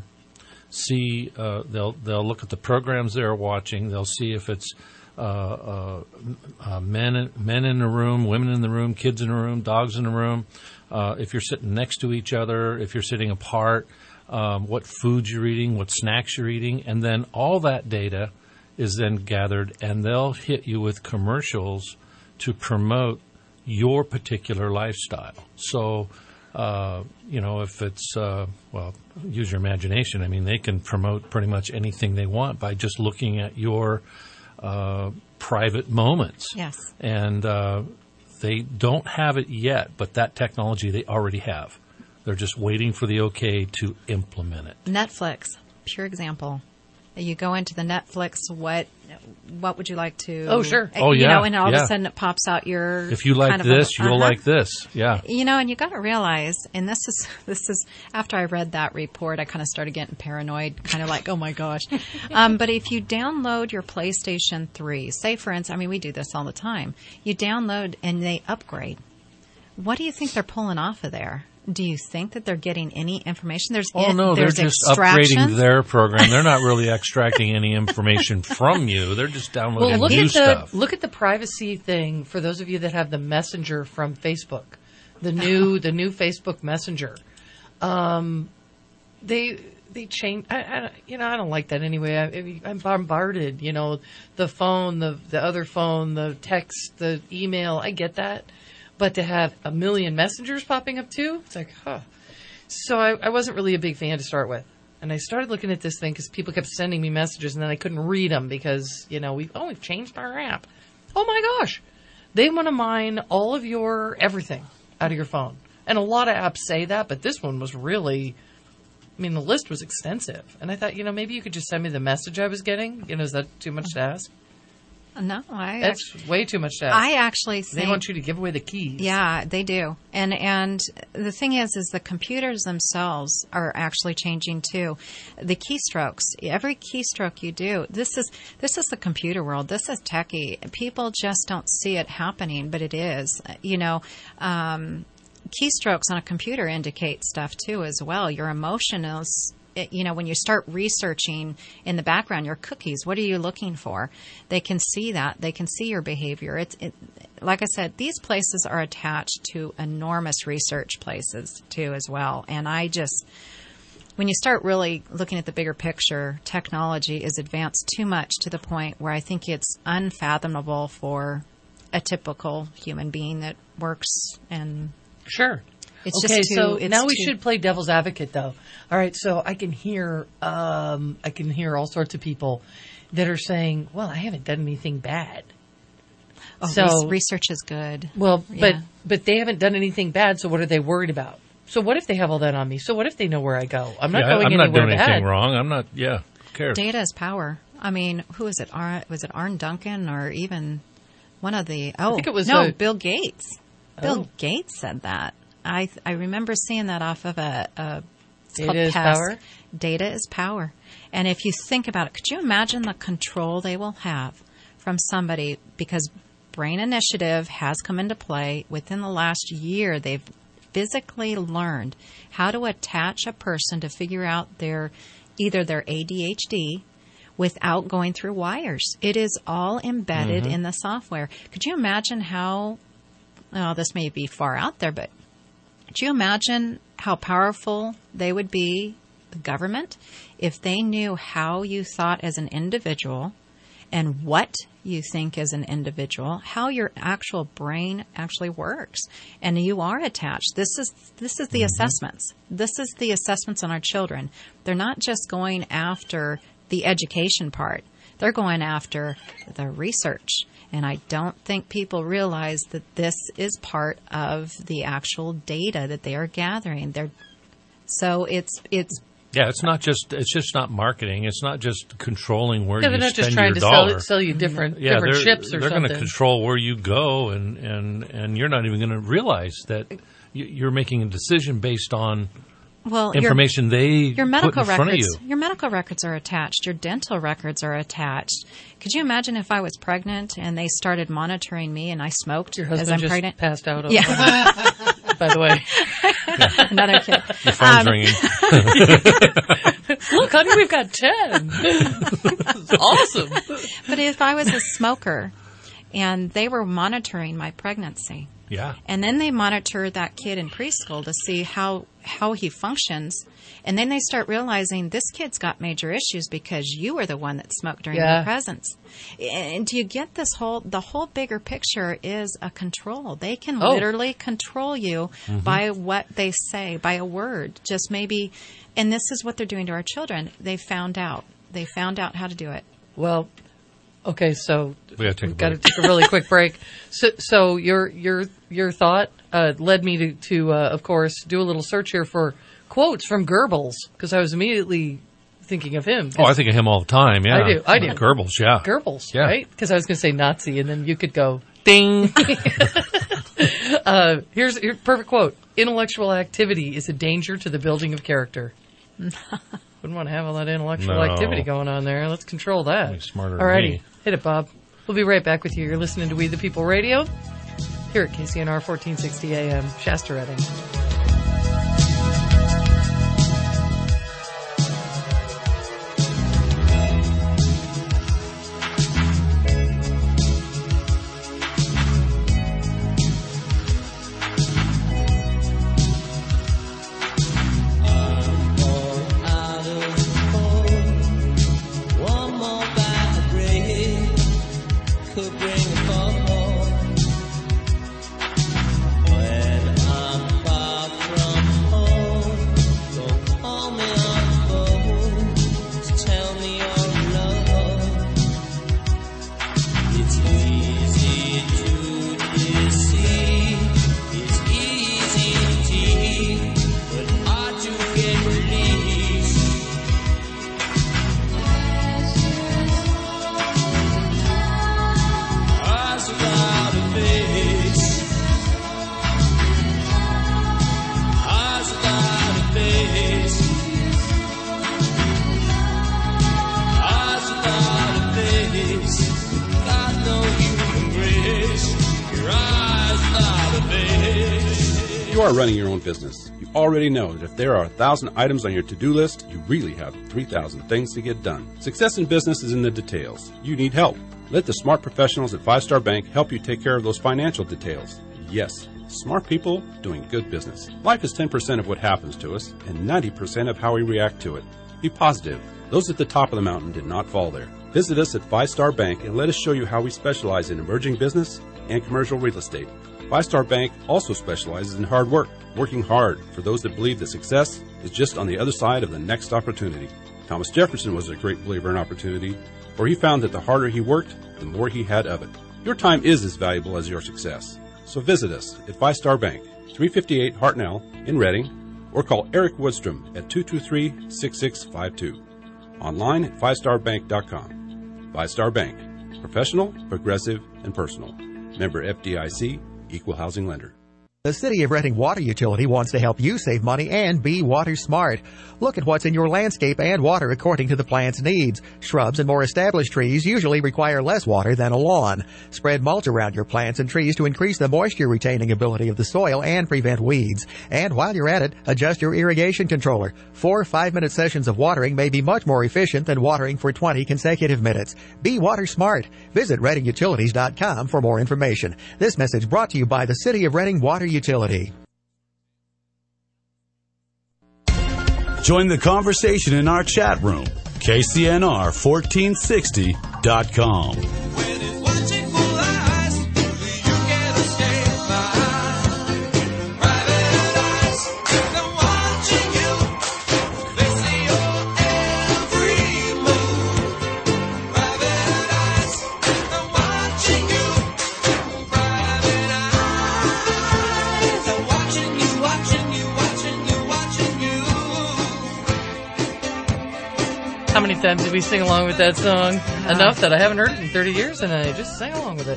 see, uh, they'll they'll look at the programs they're watching, they'll see if it's uh, uh, uh, men, in, men in the room, women in the room, kids in the room, dogs in the room, uh, if you're sitting next to each other, if you're sitting apart, um, what foods you're eating, what snacks you're eating, and then all that data is then gathered, and they'll hit you with commercials to promote your particular lifestyle. So, uh, you know, if it's, uh, well, use your imagination. I mean, they can promote pretty much anything they want by just looking at your uh, private moments. Yes. And uh, they don't have it yet, but that technology they already have. They're just waiting for the okay to implement it. Netflix, pure example. You go into the Netflix, what what would you like to... Oh, sure. Oh, you yeah. know, and all yeah. of a sudden it pops out your... If you like kind of this, a, you'll uh-huh. like this. Yeah. You know, and you got to realize, and this is, this is, after I read that report, I kind of started getting paranoid, kind of like, oh my gosh. Um, but if you download your PlayStation three, say for instance, I mean, we do this all the time. You download and they upgrade. What do you think they're pulling off of there? Do you think that they're getting any information? There's Oh, no, they're there's just extraction. upgrading their program. They're not really extracting any information from you. They're just downloading Well, look new at stuff. the look at the privacy thing for those of you that have the Messenger from Facebook, the new the new Facebook Messenger. Um, they they change. I, I you know I don't like that anyway. I, I mean, I'm bombarded. You know, the phone, the the other phone, the text, the email. I get that. But to have a million messengers popping up too, it's like, huh. So I, I wasn't really a big fan to start with. And I started looking at this thing because people kept sending me messages and then I couldn't read them because, you know, we've, oh, we've changed our app. Oh my gosh. They want to mine all of your everything out of your phone. And a lot of apps say that, but this one was really, I mean, the list was extensive. And I thought, you know, maybe you could just send me the message I was getting. You know, is that too much to ask? No, I. That's actually, way too much to ask. I actually think they want you to give away the keys. Yeah, they do. And and the thing is, is the computers themselves are actually changing too. The keystrokes, every keystroke you do, this is this is the computer world. This is techie. People just don't see it happening, but it is. You know. Um, keystrokes on a computer indicate stuff too as well. Your emotions. It, you know, when you start researching in the background, your cookies, what are you looking for? They can see that. They can see your behavior. It's it, like I said, these places are attached to enormous research places too as well. And I just, when you start really looking at the bigger picture, technology is advanced too much to the point where I think it's unfathomable for a typical human being that works and... Sure. It's okay, just too, so it's now we too, should play devil's advocate, though. All right, so I can hear, um, I can hear all sorts of people that are saying, "Well, I haven't done anything bad." Oh, so research is good. Well, Yeah. but but they haven't done anything bad. So what are they worried about? So what if they have all that on me? So what if they know where I go? I'm not yeah, going I'm anywhere not doing bad. anything wrong. I'm not. Yeah, who cares? Data is power. I mean, who is it? Ar- was it Arne Duncan or even one of the? Oh, I think it was no, a- Bill Gates. Bill Oh. Gates said that. I I remember seeing that off of a. a it's Data called is P E S. power? Data is power. And if you think about it, could you imagine the control they will have from somebody? Because Brain Initiative has come into play within the last year. They've physically learned how to attach a person to figure out their either their A D H D without going through wires. It is all embedded Mhm. in the software. Could you imagine how, well, this may be far out there, but could you imagine how powerful they would be, the government, if they knew how you thought as an individual and what you think as an individual, how your actual brain actually works, and you are attached. This is this is the Mhm. assessments. This is the assessments on our children. They're not just going after the education part. They're going after the research. And I don't think people realize that this is part of the actual data that they are gathering. They're, so it's it's Yeah, it's not just it's just not marketing. It's not just controlling where Yeah, you they're not spend just trying your to dollar. sell, sell you different yeah, different they're, chips or they're something. going to control where you go, and, and, and you're not even going to realize that you- you're making a decision based on well, your- information they Your medical put in front of records, you. your medical records are attached. Your dental records are attached. Could you imagine if I was pregnant and they started monitoring me and I smoked Your as husband I'm just pregnant? passed out. On Yeah. By the way, Another kid. Your phone's Um, ringing. Look, honey, we've got ten. It's awesome. But if I was a smoker and they were monitoring my pregnancy, Yeah. and then they monitor that kid in preschool to see how, how he functions. And then they start realizing this kid's got major issues because you were the one that smoked during Yeah. your presence. And do you get this whole, the whole bigger picture is a control. They can Oh. literally control you Mhm. by what they say, by a word. Just maybe, and this is what they're doing to our children. They found out. They found out how to do it. Well, okay, so We gotta take a we've got to break. take a really quick break. So, so your your your thought uh, led me to, to uh, of course, do a little search here for quotes from Goebbels because I was immediately thinking of him. Oh, I think of him all the time. Yeah, I do. I do. Goebbels, yeah. Goebbels, Yeah. right? Because I was going to say Nazi, and then you could go ding. uh, here's your perfect quote: "Intellectual activity is a danger to the building of character." Wouldn't want to have all that intellectual No. activity going on there. Let's control that. You're smarter than Alrighty, me. hit it, Bob. We'll be right back with you. You're listening to We the People Radio here at K C N R fourteen sixty A M, Shasta Redding. One more bite of bread could bring a fall. When I'm far from home, don't call me on the phone to tell me you're alone. It's easy to deceive, it's easy to cheat, but hard to get released. Eyes without a face. Eyes without a face. Eyes without a face. Got no human grace. Your eyes without a face. You are running your own business. You already know that if there are a thousand items on your to-do list, you really have three thousand things to get done. Success in business is in the details. You need help. Let the smart professionals at Five Star Bank help you take care of those financial details. Yes, smart people doing good business. Life is ten percent of what happens to us and ninety percent of how we react to it. Be positive. Those at the top of the mountain did not fall there. Visit us at Five Star Bank and let us show you how we specialize in emerging business and commercial real estate. Five Star Bank also specializes in hard work, working hard for those that believe that success is just on the other side of the next opportunity. Thomas Jefferson was a great believer in opportunity, for he found that the harder he worked, the more he had of it. Your time is as valuable as your success. So visit us at Five Star Bank, three fifty-eight Hartnell in Reading, or call Eric Woodstrom at two two three, six six five two. Online at five star bank dot com. Five Star Bank. Professional, progressive, and personal. Member F D I C, Equal Housing Lender. The City of Reading Water Utility wants to help you save money and be water smart. Look at what's in your landscape and water according to the plant's needs. Shrubs and more established trees usually require less water than a lawn. Spread mulch around your plants and trees to increase the moisture retaining ability of the soil and prevent weeds. And while you're at it, adjust your irrigation controller. Four five-minute sessions of watering may be much more efficient than watering for twenty consecutive minutes. Be water smart. Visit reading utilities dot com for more information. This message brought to you by the City of Reading Water Utility. Join the conversation in our chat room, K C N R fourteen sixty dot com. How many times did we sing along with that song? Enough that I haven't heard it in thirty years, and I just sang along with it.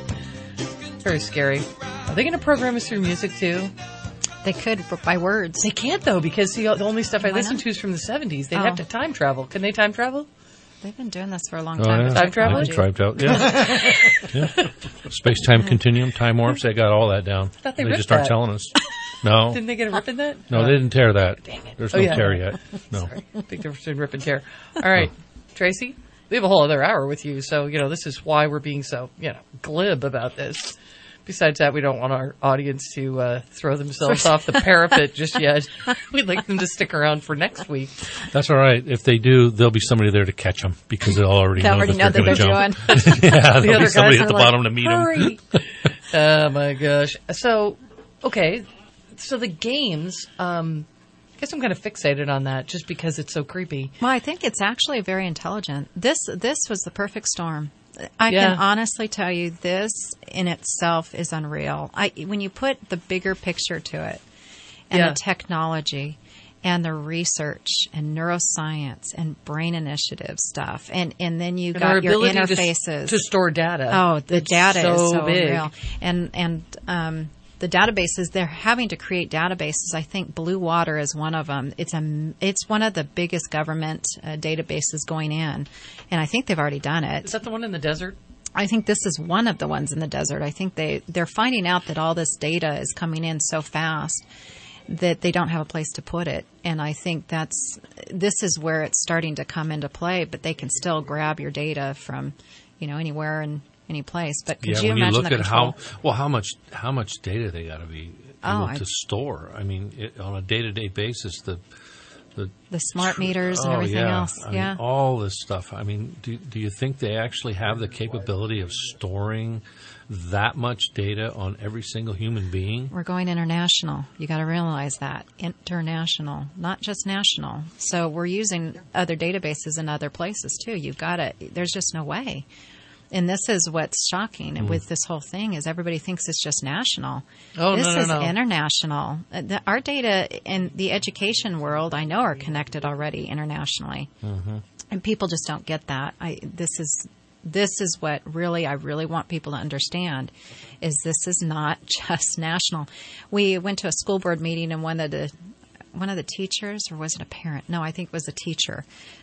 Very scary. Are they going to program us through music, too? They could, but by words. They can't, though, because see, the only stuff I Why listen not? to is from the seventies. They'd Oh. have to time travel. Can they time travel? They've been doing this for a long Oh, time. yeah. with Time travel? Time travel, yeah. yeah. Space-time continuum, time warps, they got all that down. I thought they they ripped just aren't that. telling us. No. Didn't they get a rip in that? No, they didn't tear that. Dang it. There's Oh, no yeah. tear yet. No. Sorry. Big difference between rip and tear. All right, Tracy, we have a whole other hour with you, so, you know, this is why we're being so, you know, glib about this. Besides that, we don't want our audience to uh, throw themselves off the parapet just yet. We'd like them to stick around for next week. That's all right. If they do, there'll be somebody there to catch them because they'll already They know already that know they're that going to they're jump. doing. yeah, The there'll other be somebody guys at the are bottom like, to meet "Hurry." them. Oh, my gosh. So, okay. So the games, um, I guess I'm kind of fixated on that just because it's so creepy. Well, I think it's actually very intelligent. This this was the perfect storm. I Yeah. can honestly tell you this in itself is unreal. I when you put the bigger picture to it and Yeah. the technology and the research and neuroscience and brain initiative stuff and, and then you And got our your ability to s- interfaces to store data. Oh, the It's data so is so big. real. And and um the databases, they're having to create databases. I think Blue Water is one of them. It's a, it's one of the biggest government uh, databases going in, and I think they've already done it. Is that the one in the desert? I think this is one of the ones in the desert. I think they, they're finding out that all this data is coming in so fast that they don't have a place to put it. And I think that's, this is where it's starting to come into play, but they can still grab your data from, you know, anywhere and any place. But could yeah, you when imagine you look the at control? how well how much how much data they got to be able Oh, I- to store. I mean, it, on a day to day basis, the the The smart meters and oh, everything yeah. else. I yeah. mean, all this stuff. I mean, do do you think they actually have the capability of storing that much data on every single human being? We're going international. You got to realize that. International, not just national. So we're using other databases in other places too. You've got to, there's just no way. And this is what's shocking Mm. with this whole thing is everybody thinks it's just national. Oh, this no, no, is no. international. Uh, the, our data in the education world, I know, are connected already internationally. Mm-hmm. And people just don't get that. I this is this is what really I really want people to understand is this is not just national. We went to a school board meeting and one of the one of the teachers, or was it a parent? No, I think it was a teacher.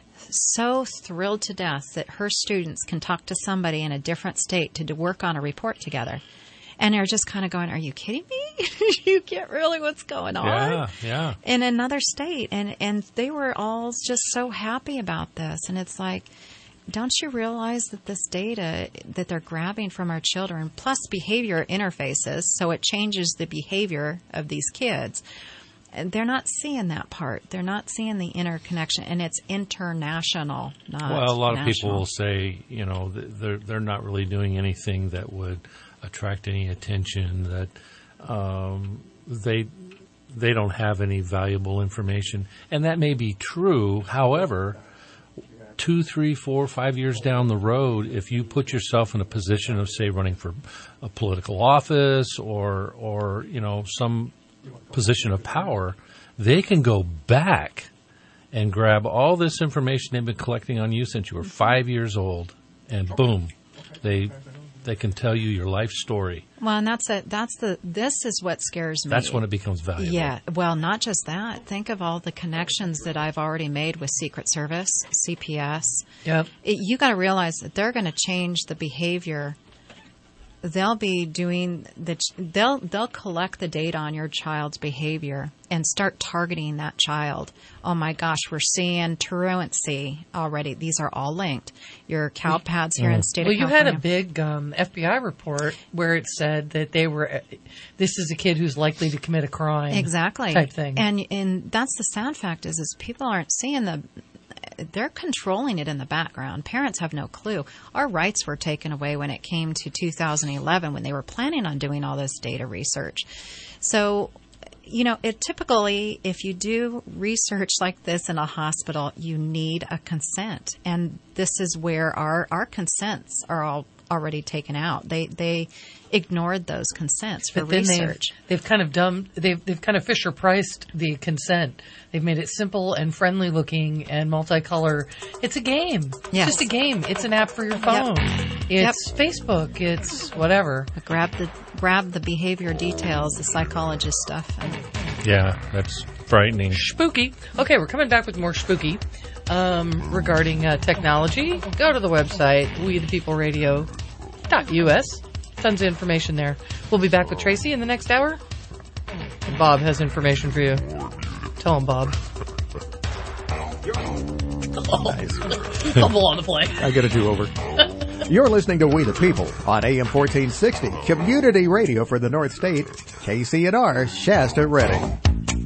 So thrilled to death that her students can talk to somebody in a different state to do work on a report together. And they're just kind of going, are you kidding me? You get really what's going on? Yeah, yeah. In another state. And, and they were all just so happy about this. And it's like, don't you realize that this data that they're grabbing from our children, plus behavior interfaces, so it changes the behavior of these kids, and they're not seeing that part. They're not seeing the interconnection, and it's international, not Well, a lot of national. people will say, you know, th- they're they're not really doing anything that would attract any attention. That um, they they don't have any valuable information, and that may be true. However, two, three, four, five years down the road, if you put yourself in a position of, say, running for a political office or or you know some position of power, they can go back and grab all this information they've been collecting on you since you were five years old, and boom, they they can tell you your life story. Well, and that's it. That's the. This is what scares me. That's when it becomes valuable. Yeah. Well, not just that. Think of all the connections that I've already made with Secret Service, C P S. Yep. It, you got to realize that they're going to change the behavior. They'll be doing the. They'll they'll collect the data on your child's behavior and start targeting that child. Oh my gosh, we're seeing truancy already. These are all linked. Your CalPads here in the state Well, of you California. had a big um, F B I report where it said that they were. This is a kid who's likely to commit a crime. Exactly. Type thing. And and that's the sad fact is is people aren't seeing the. They're controlling it in the background. Parents have no clue. Our rights were taken away when it came to two thousand eleven when they were planning on doing all this data research. So, you know, it typically, if you do research like this in a hospital, you need a consent. And this is where our, our consents are all already taken out. They they ignored those consents for But then research. They've, they've kind of dumb. They've they've kind of Fisher priced the consent. They've made it simple and friendly looking and multicolor. It's a game. Yes. It's just a game. It's an app for your phone. Yep. It's Facebook. It's whatever. But grab the grab the behavior details, the psychologist stuff. And Yeah, that's frightening. Spooky. Okay, we're coming back with more spooky um, regarding uh, technology. Go to the website we the people radio dot U S. Tons of information there. We'll be back with Tracy in the next hour. And Bob has information for you. Tell him, Bob. Fumble on the play. I get a do-over. You're listening to We the People on A M fourteen sixty, Community Radio for the North State, K C N R, Shasta, Redding.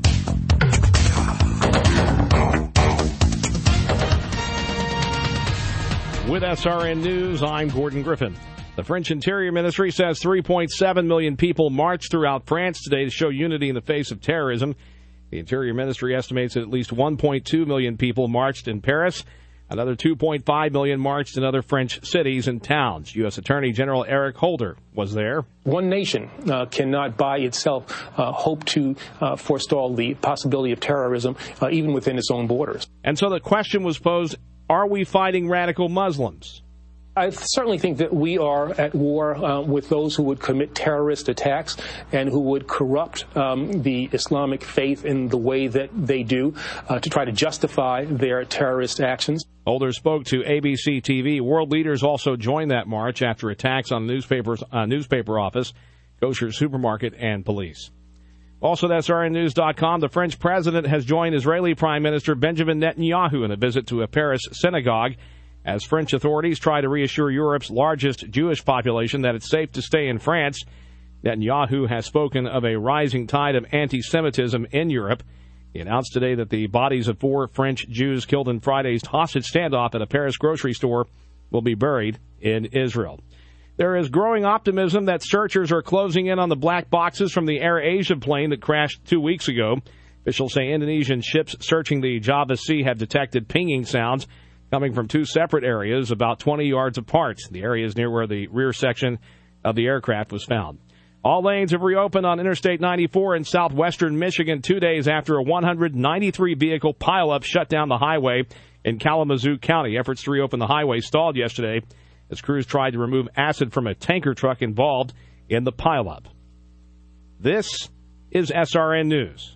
With S R N News, I'm Gordon Griffin. The French Interior Ministry says three point seven million people marched throughout France today to show unity in the face of terrorism. The Interior Ministry estimates that at least one point two million people marched in Paris. Another two point five million marched in other French cities and towns. U S Attorney General Eric Holder was there. One nation uh, cannot by itself uh, hope to uh, forestall the possibility of terrorism, uh, even within its own borders. And so the question was posed, are we fighting radical Muslims? I certainly think that we are at war uh, with those who would commit terrorist attacks and who would corrupt um, the Islamic faith in the way that they do uh, to try to justify their terrorist actions. Holder spoke to A B C T V. World leaders also joined that march after attacks on newspapers, uh, newspaper office, kosher supermarket, and police. Also at S R N news dot com, the French president has joined Israeli Prime Minister Benjamin Netanyahu in a visit to a Paris synagogue as French authorities try to reassure Europe's largest Jewish population that it's safe to stay in France. Netanyahu has spoken of a rising tide of anti-Semitism in Europe. He announced today that the bodies of four French Jews killed in Friday's hostage standoff at a Paris grocery store will be buried in Israel. There is growing optimism that searchers are closing in on the black boxes from the AirAsia plane that crashed two weeks ago. Officials say Indonesian ships searching the Java Sea have detected pinging sounds coming from two separate areas about twenty yards apart. The area is near where the rear section of the aircraft was found. All lanes have reopened on Interstate ninety-four in southwestern Michigan two days after a one hundred ninety-three vehicle pileup shut down the highway in Kalamazoo County. Efforts to reopen the highway stalled yesterday as crews tried to remove acid from a tanker truck involved in the pileup. This is S R N News.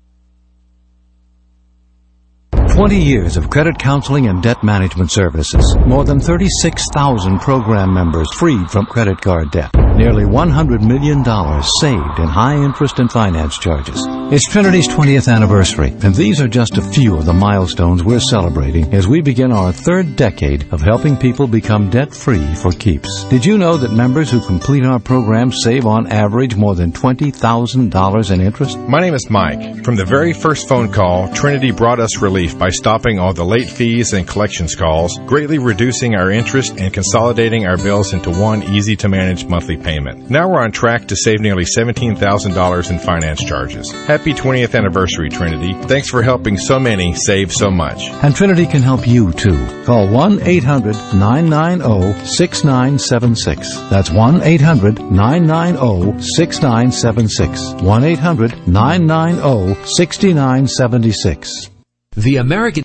twenty years of credit counseling and debt management services. More than thirty-six thousand program members freed from credit card debt. Nearly one hundred million dollars saved in high interest and finance charges. It's Trinity's twentieth anniversary, and these are just a few of the milestones we're celebrating as we begin our third decade of helping people become debt-free for keeps. Did you know that members who complete our program save on average more than twenty thousand dollars in interest? My name is Mike. From the very first phone call, Trinity brought us relief by stopping all the late fees and collections calls, greatly reducing our interest and consolidating our bills into one easy-to-manage monthly payment. Now we're on track to save nearly seventeen thousand dollars in finance charges. Happy twentieth anniversary, Trinity. Thanks for helping so many save so much. And Trinity can help you, too. Call one eight hundred nine nine zero six nine seven six. That's one eight hundred nine nine zero six nine seven six. one eight hundred nine nine zero six nine seven six. The American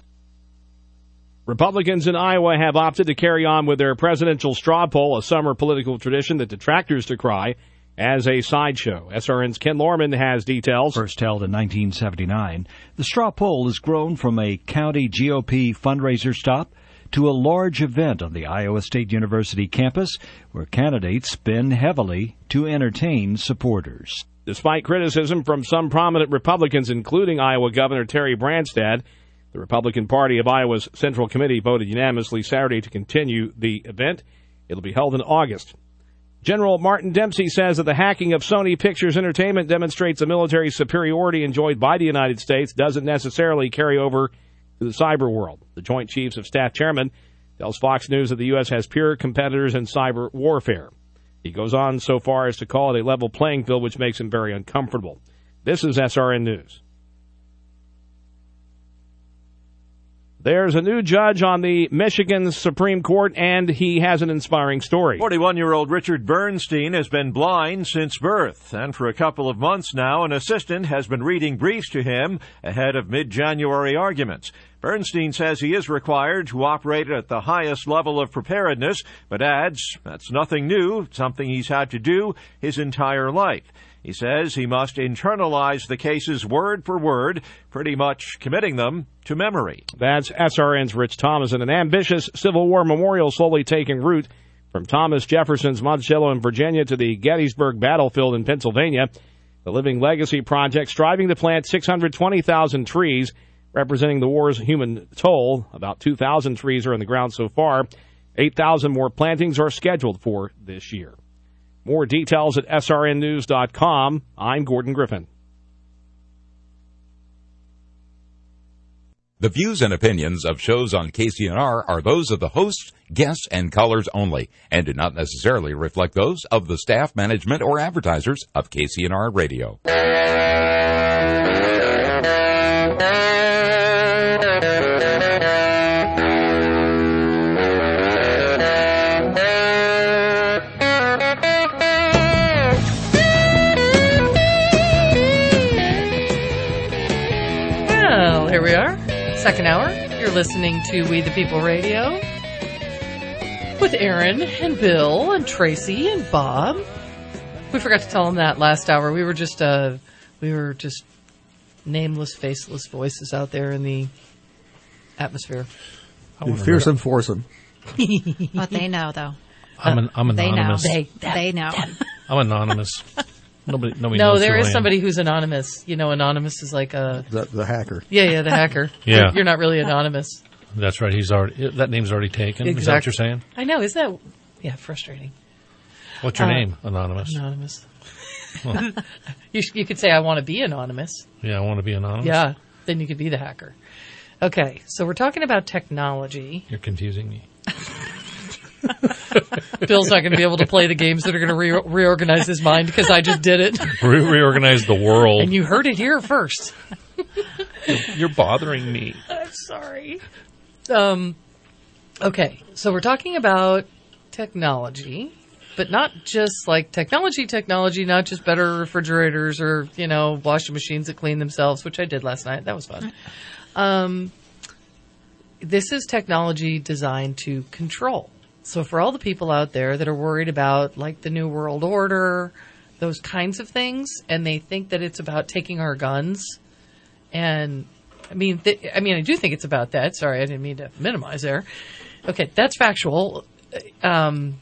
Republicans in Iowa have opted to carry on with their presidential straw poll, a summer political tradition that detractors decry as a sideshow. S R N's Ken Lorman has details. First held in nineteen seventy-nine, the straw poll has grown from a county G O P fundraiser stop to a large event on the Iowa State University campus where candidates spend heavily to entertain supporters. Despite criticism from some prominent Republicans, including Iowa Governor Terry Branstad, the Republican Party of Iowa's Central Committee voted unanimously Saturday to continue the event. It'll be held in August. General Martin Dempsey says that the hacking of Sony Pictures Entertainment demonstrates a military superiority enjoyed by the United States doesn't necessarily carry over to the cyber world. The Joint Chiefs of Staff Chairman tells Fox News that the U S has peer competitors in cyber warfare. He goes on so far as to call it a level playing field, which makes him very uncomfortable. This is S R N News. There's a new judge on the Michigan Supreme Court, and he has an inspiring story. forty-one-year-old Richard Bernstein has been blind since birth, and for a couple of months now, an assistant has been reading briefs to him ahead of mid-January arguments. Bernstein says he is required to operate at the highest level of preparedness, but adds that's nothing new, something he's had to do his entire life. He says he must internalize the cases word for word, pretty much committing them to memory. That's S R N's Rich Thomas, and an ambitious Civil War memorial slowly taking root from Thomas Jefferson's Monticello in Virginia to the Gettysburg battlefield in Pennsylvania. The Living Legacy Project striving to plant six hundred twenty thousand trees, representing the war's human toll. About two thousand trees are in the ground so far. eight thousand more plantings are scheduled for this year. More details at S R N news dot com. I'm Gordon Griffin. The views and opinions of shows on K C N R are those of the hosts, guests, and callers only, and do not necessarily reflect those of the staff, management, or advertisers of K C N R Radio. Well, here we are. Second hour. You're listening to We the People Radio with Aaron and Bill and Tracy and Bob. We forgot to tell them that last hour. We were just uh, we were just nameless, faceless voices out there in the atmosphere. You fearsome foursome. What they know, though. I'm an, I'm They know. anonymous. They, they know. I'm anonymous. Nobody, nobody no, knows there who is I am. somebody who's anonymous. You know, anonymous is like a The, the hacker. yeah, yeah, the hacker. Yeah. You're, you're not really anonymous. That's right. He's already that name's already taken. Is that what you're saying? I know. Is that yeah frustrating? What's your Uh, name? Anonymous. Anonymous. Well, You sh- you could say I want to be anonymous. yeah, I want to be anonymous. Yeah, then you could be the hacker. Okay, so we're talking about technology. You're confusing me. Bill's not going to be able to play the games that are going to re- reorganize his mind because I just did it. Re- reorganize the world. And you heard it here first. You're bothering me. I'm sorry. Um, okay, so we're talking about technology, but not just like technology, technology, not just better refrigerators or, you know, washing machines that clean themselves, which I did last night. That was fun. Um, this is technology designed to control. So for all the people out there that are worried about like the New World Order, those kinds of things, and they think that it's about taking our guns, and I mean, th- I mean, I do think it's about that. Sorry, I didn't mean to minimize there. Okay, that's factual, um,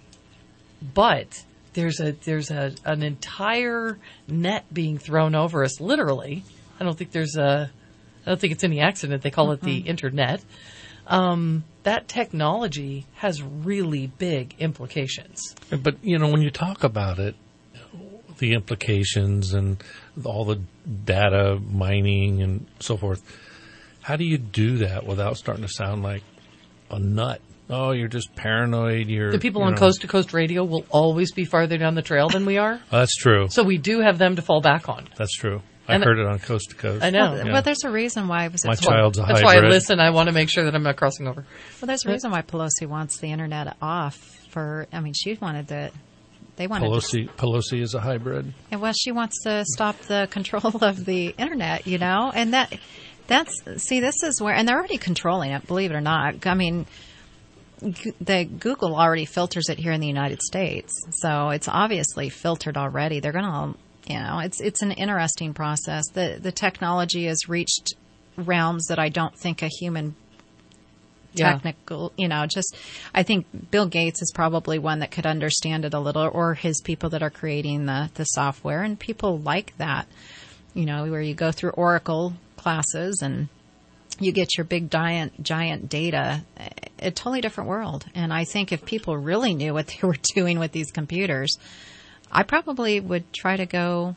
but there's a there's a an entire net being thrown over us. Literally, I don't think there's a I don't think it's any accident they call mm-hmm. it the internet. Um, that technology has really big implications. But, you know, when you talk about it, the implications and all the data mining and so forth, how do you do that without starting to sound like a nut? Oh, you're just paranoid. You're the people you on know. Coast to Coast Radio will always be farther down the trail than we are. Oh, that's true. So we do have them to fall back on. That's true. I And heard it on Coast to Coast. I know. Well, Yeah. well, there's a reason why. Was My it child's a That's hybrid. why I listen. I want to make sure that I'm not crossing over. Well, there's a reason why Pelosi wants the internet off. For I mean, she wanted to. They wanted Pelosi, Pelosi is a hybrid. to. Well, she wants to stop the control of the internet. You know, and that that's see, this is where, and they're already controlling it. Believe it or not. I mean, G- the Google already filters it here in the United States, so it's obviously filtered already. They're going to. You know, it's it's an interesting process. The the technology has reached realms that I don't think a human Yeah. technical, you know, just I think Bill Gates is probably one that could understand it a little, or his people that are creating the, the software, and people like that, you know, where you go through Oracle classes and you get your big giant giant data, a totally different world. And I think if people really knew what they were doing with these computers, I probably would try to go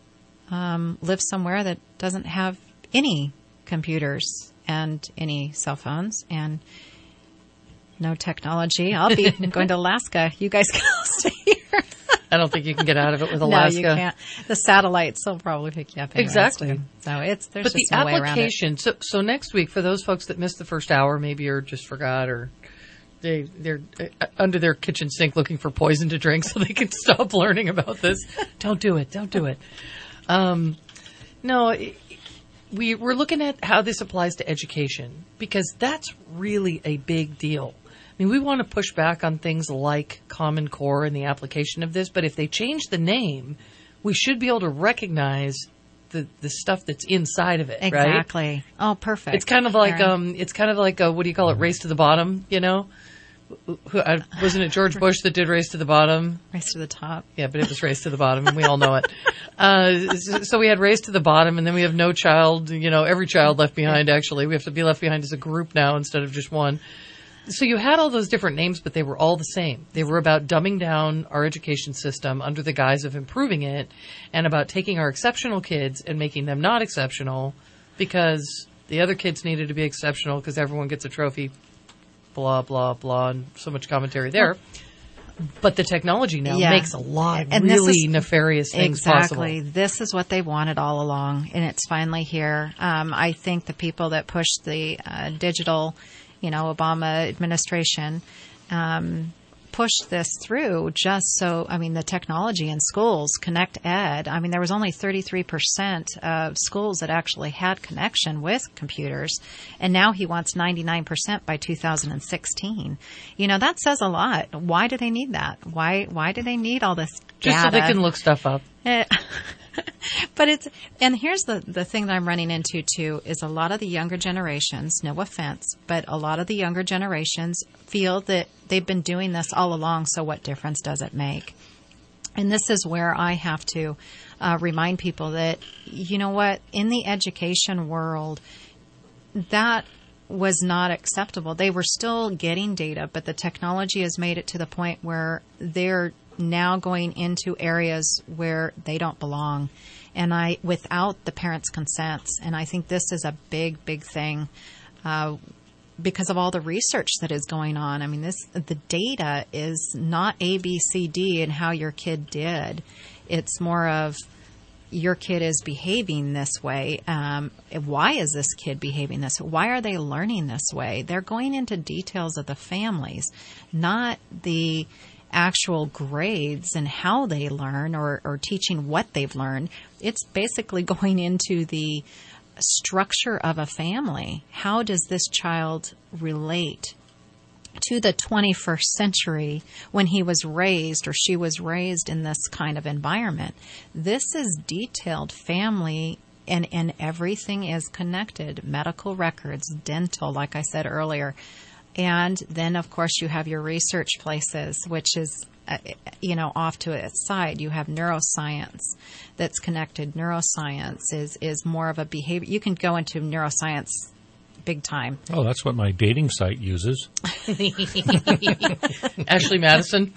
um, live somewhere that doesn't have any computers and any cell phones and no technology. I'll be going to Alaska. You guys can all stay here. I don't think you can get out of it with Alaska. No, you can't. The satellites will probably pick you up. Anyways, Exactly. too. So it's there's but just the no way around it. application. So so next week, for those folks that missed the first hour, maybe or just forgot, or they they're uh, under their kitchen sink looking for poison to drink, so they can stop learning about this. Don't do it. Don't do it. Um, no, it, we we're looking at how this applies to education, because that's really a big deal. I mean, we want to push back on things like Common Core and the application of this, but if they change the name, we should be able to recognize the, the stuff that's inside of it, right? Exactly. Oh, perfect. It's kind of like Karen. um, it's kind of like a, what do you call it? Race to the bottom, you know? Who, uh, wasn't it George Bush that did Race to the Bottom? Race to the Top. Yeah, but it was Race to the Bottom, and we all know it. Uh, so we had Race to the Bottom, and then we have No Child, you know, every child left behind, actually. We have to be left behind as a group now instead of just one. So you had all those different names, but they were all the same. They were about dumbing down our education system under the guise of improving it, and about taking our exceptional kids and making them not exceptional because the other kids needed to be exceptional because everyone gets a trophy, blah, blah, blah, and so much commentary there. But the technology now Yeah. makes a lot of And really this is- nefarious things exactly. possible. This is what they wanted all along, and it's finally here. Um, I think the people that pushed the uh, digital, you know, Obama administration, um, pushed this through just so, I mean, the technology in schools, Connect Ed, I mean, there was only thirty-three percent of schools that actually had connection with computers, and now he wants ninety-nine percent by two thousand sixteen. You know, that says a lot. Why do they need that? Why, why do they need all this Just data? so they can look stuff up. Eh, But it's, and here's the, the thing that I'm running into too, is a lot of the younger generations, no offense, but a lot of the younger generations feel that they've been doing this all along, so what difference does it make? And this is where I have to uh, remind people that, you know what, in the education world, that was not acceptable. They were still getting data, but the technology has made it to the point where they're now going into areas where they don't belong, and I without the parents' consents. And I think this is a big, big thing uh, because of all the research that is going on. I mean, this the data is not A, B, C, D and how your kid did. It's more of your kid is behaving this way. Um, why is this kid behaving this way? Why are they learning this way? They're going into details of the families, not the actual grades and how they learn or, or teaching what they've learned. It's basically going into the structure of a family. How does this child relate to the twenty-first century when he was raised or she was raised in this kind of environment? This is detailed family, and, and everything is connected. Medical records, dental, like I said earlier. And then, of course, you have your research places, which is, uh, you know, off to its side. You have neuroscience that's connected. Neuroscience is, is more of a behavior. You can go into neuroscience big time. Oh, that's what my dating site uses. Ashley Madison.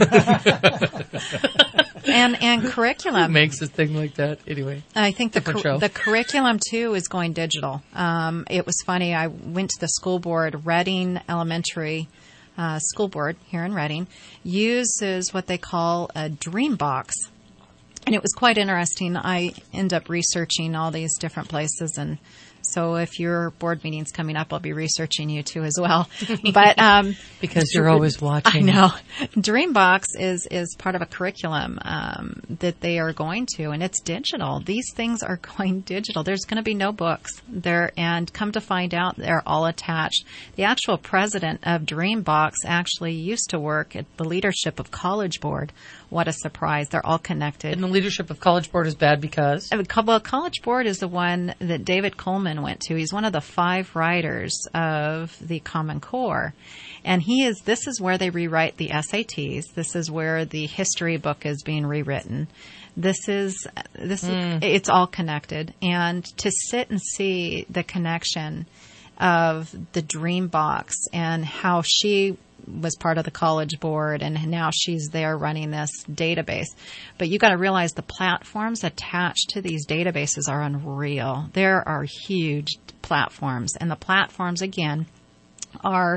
and and curriculum. Who makes a thing like that? Anyway. I think the Different cur- show. the curriculum too is going digital. Um, it was funny. I went to the school board. Reading Elementary uh, School Board here in Reading uses what they call a dream box. And it was quite interesting. I end up researching all these different places, and so if your board meeting's coming up, I'll be researching you too as well. But um, because you're always watching. I know. Dreambox is is part of a curriculum um, that they are going to, and it's digital. These things are going digital. There's going to be no books there, and come to find out, they're all attached. The actual president of Dreambox actually used to work at the leadership of College Board. What a surprise. They're all connected. And the leadership of College Board is bad because? Well, College Board is the one that David Coleman went to. He's one of the five writers of the Common Core. And he is, this is where they rewrite the S A Ts. This is where the history book is being rewritten. This is, this Mm. is, it's all connected. And to sit and see the connection of the Dream Box and how she was part of the College Board, and now she's there running this database. But you got to realize the platforms attached to these databases are unreal. There are huge platforms, and the platforms, again, are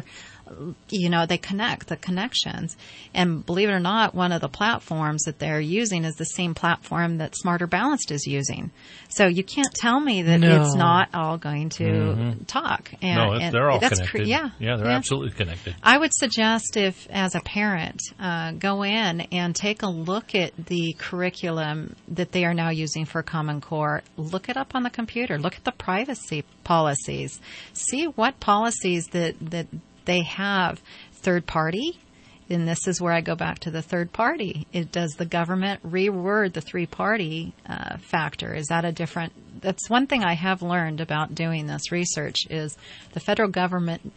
you know, they connect, the connections. And believe it or not, one of the platforms that they're using is the same platform that Smarter Balanced is using. So you can't tell me that No. it's not all going to Mhm. talk. And, no, and they're all that's connected. Cr- yeah. yeah, they're yeah. absolutely connected. I would suggest if, as a parent, uh, go in and take a look at the curriculum that they are now using for Common Core. Look it up on the computer. Look at the privacy policies. See what policies that, that they have. Third party. And this is where I go back to the third party. It, does the government reword the three party uh, factor? Is that a different? That's one thing I have learned about doing this research is the federal government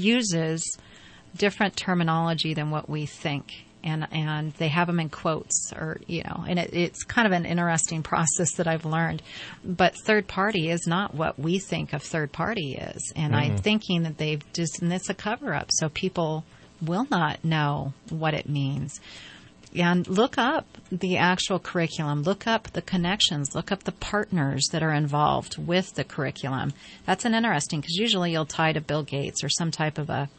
uses different terminology than what we think. And, and they have them in quotes or, you know, and it, it's kind of an interesting process that I've learned. But third party is not what we think of third party is. And Mm-hmm. I'm thinking that they've just, and it's a cover up. So people will not know what it means. And look up the actual curriculum. Look up the connections. Look up the partners that are involved with the curriculum. That's an interesting, because usually you'll tie to Bill Gates or some type of a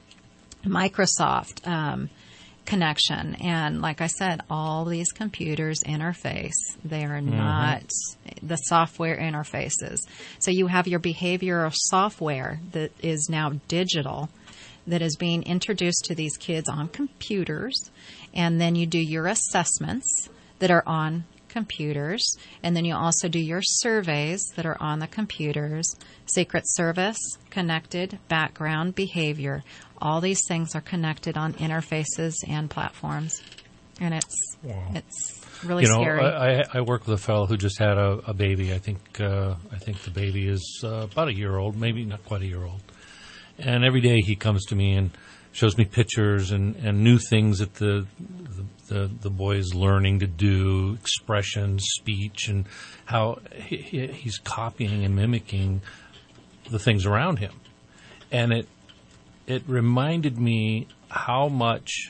Microsoft um, connection. And like I said, all these computers interface. They are Mhm. not the software interfaces. So you have your behavioral software that is now digital, that is being introduced to these kids on computers, and then you do your assessments that are on computers, and then you also do your surveys that are on the computers. Secret Service, connected, background, behavior. All these things are connected on interfaces and platforms, and it's Wow. it's really you know, scary. I, I I work with a fellow who just had a, a baby. I think uh, I think the baby is uh, about a year old, maybe not quite a year old. And every day he comes to me and shows me pictures and, and new things that the, the the the boy is learning to do, expressions, speech, and how he, he, he's copying and mimicking the things around him. And it it reminded me how much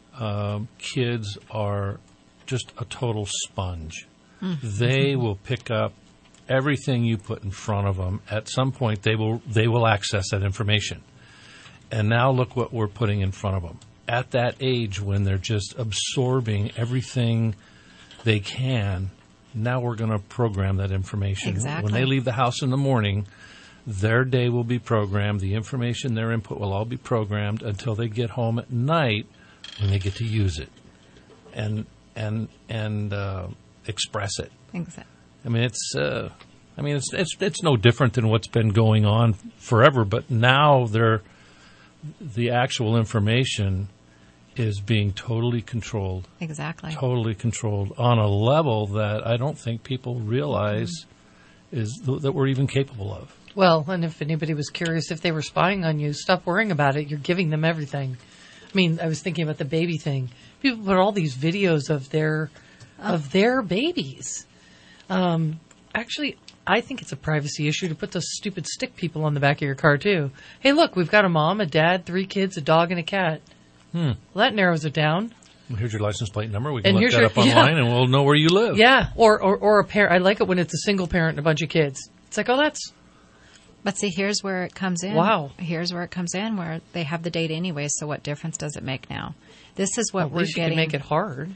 uh, kids are just a total sponge. Mm. They will pick up everything you put in front of them. At some point, they will they will access that information. And now look what we're putting in front of them. At that age, when they're just absorbing everything they can, now we're going to program that information. Exactly. When they leave the house in the morning, their day will be programmed. The information, their input will all be programmed until they get home at night when they get to use it and and and uh, express it. Exactly. I mean, it's. Uh, I mean, it's it's it's no different than what's been going on forever. But now they're the actual information is being totally controlled. Exactly. Totally controlled on a level that I don't think people realize mm-hmm. is th- that we're even capable of. Well, and if anybody was curious if they were spying on you, stop worrying about it. You're giving them everything. I mean, I was thinking about the baby thing. People put all these videos of their Oh. of their babies. Um, actually, I think it's a privacy issue to put those stupid stick people on the back of your car, too. Hey, look, we've got a mom, a dad, three kids, a dog, and a cat. Hmm. Well, that narrows it down. Well, here's your license plate number. We can And look here's that your- up online, yeah. and we'll know where you live. Yeah, or, or, or a parent. I like it when it's a single parent and a bunch of kids. It's like, oh, that's... But see, here's where it comes in. Wow. Here's where it comes in, where they have the data anyway, so what difference does it make now? This is what Well, at we're least you can getting. make it hard.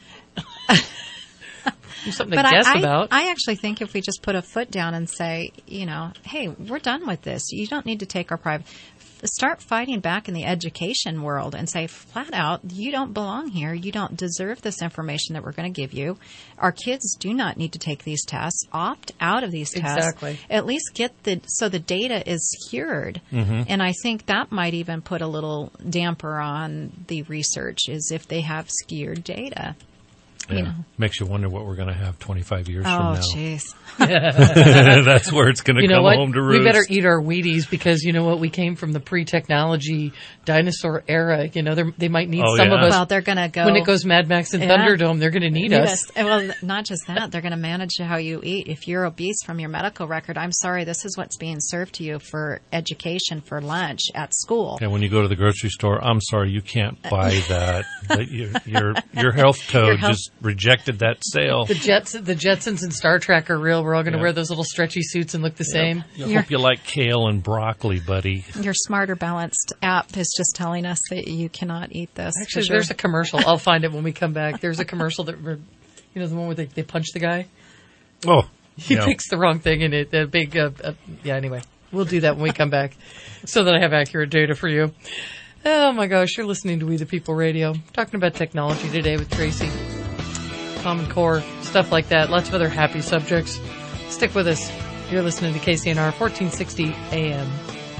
Do something But to guess I, I, about. I actually think if we just put a foot down and say, you know, hey, we're done with this. You don't need to take our private. Start fighting back in the education world and say flat out, you don't belong here. You don't deserve this information that we're going to give you. Our kids do not need to take these tests. Opt out of these tests. Exactly. At least get the so the data is cured. Mhm. And I think that might even put a little damper on the research, is if they have skewed data. Yeah. You know. Makes you wonder what we're going to have twenty-five years from Oh, now. jeez. That's where it's going to You know come what? home to roost. We better eat our Wheaties because, you know what, we came from the pre-technology dinosaur era. You know, they're- they might need Oh, some yeah. of us. Well, they're going to go. When it goes Mad Max and Yeah. Thunderdome, they're going to need, us. And well, not just that, they're going to manage how you eat. If you're obese from your medical record, I'm sorry, this is what's being served to you for education for lunch at school. And when you go to the grocery store, I'm sorry, you can't buy that. That your, your your health code Your health- just rejected that sale. The Jets, the Jetsons and Star Trek are real. We're all going to Yeah. wear those little stretchy suits and look the Yeah. same. I hope you like kale and broccoli, buddy. Your Smarter Balanced app is just telling us that you cannot eat this. Actually, there's a commercial. I'll find it when we come back. There's a commercial that, you know, the one where they, they punch the guy. Oh, He yeah. picks the wrong thing in it. The big, uh, uh, yeah. Anyway, we'll do that when we come back, so that I have accurate data for you. Oh my gosh, you're listening to We the People Radio. Talking about technology today with Tracy. Common Core, stuff like that. Lots of other happy subjects. Stick with us. You're listening to K C N R fourteen sixty A M.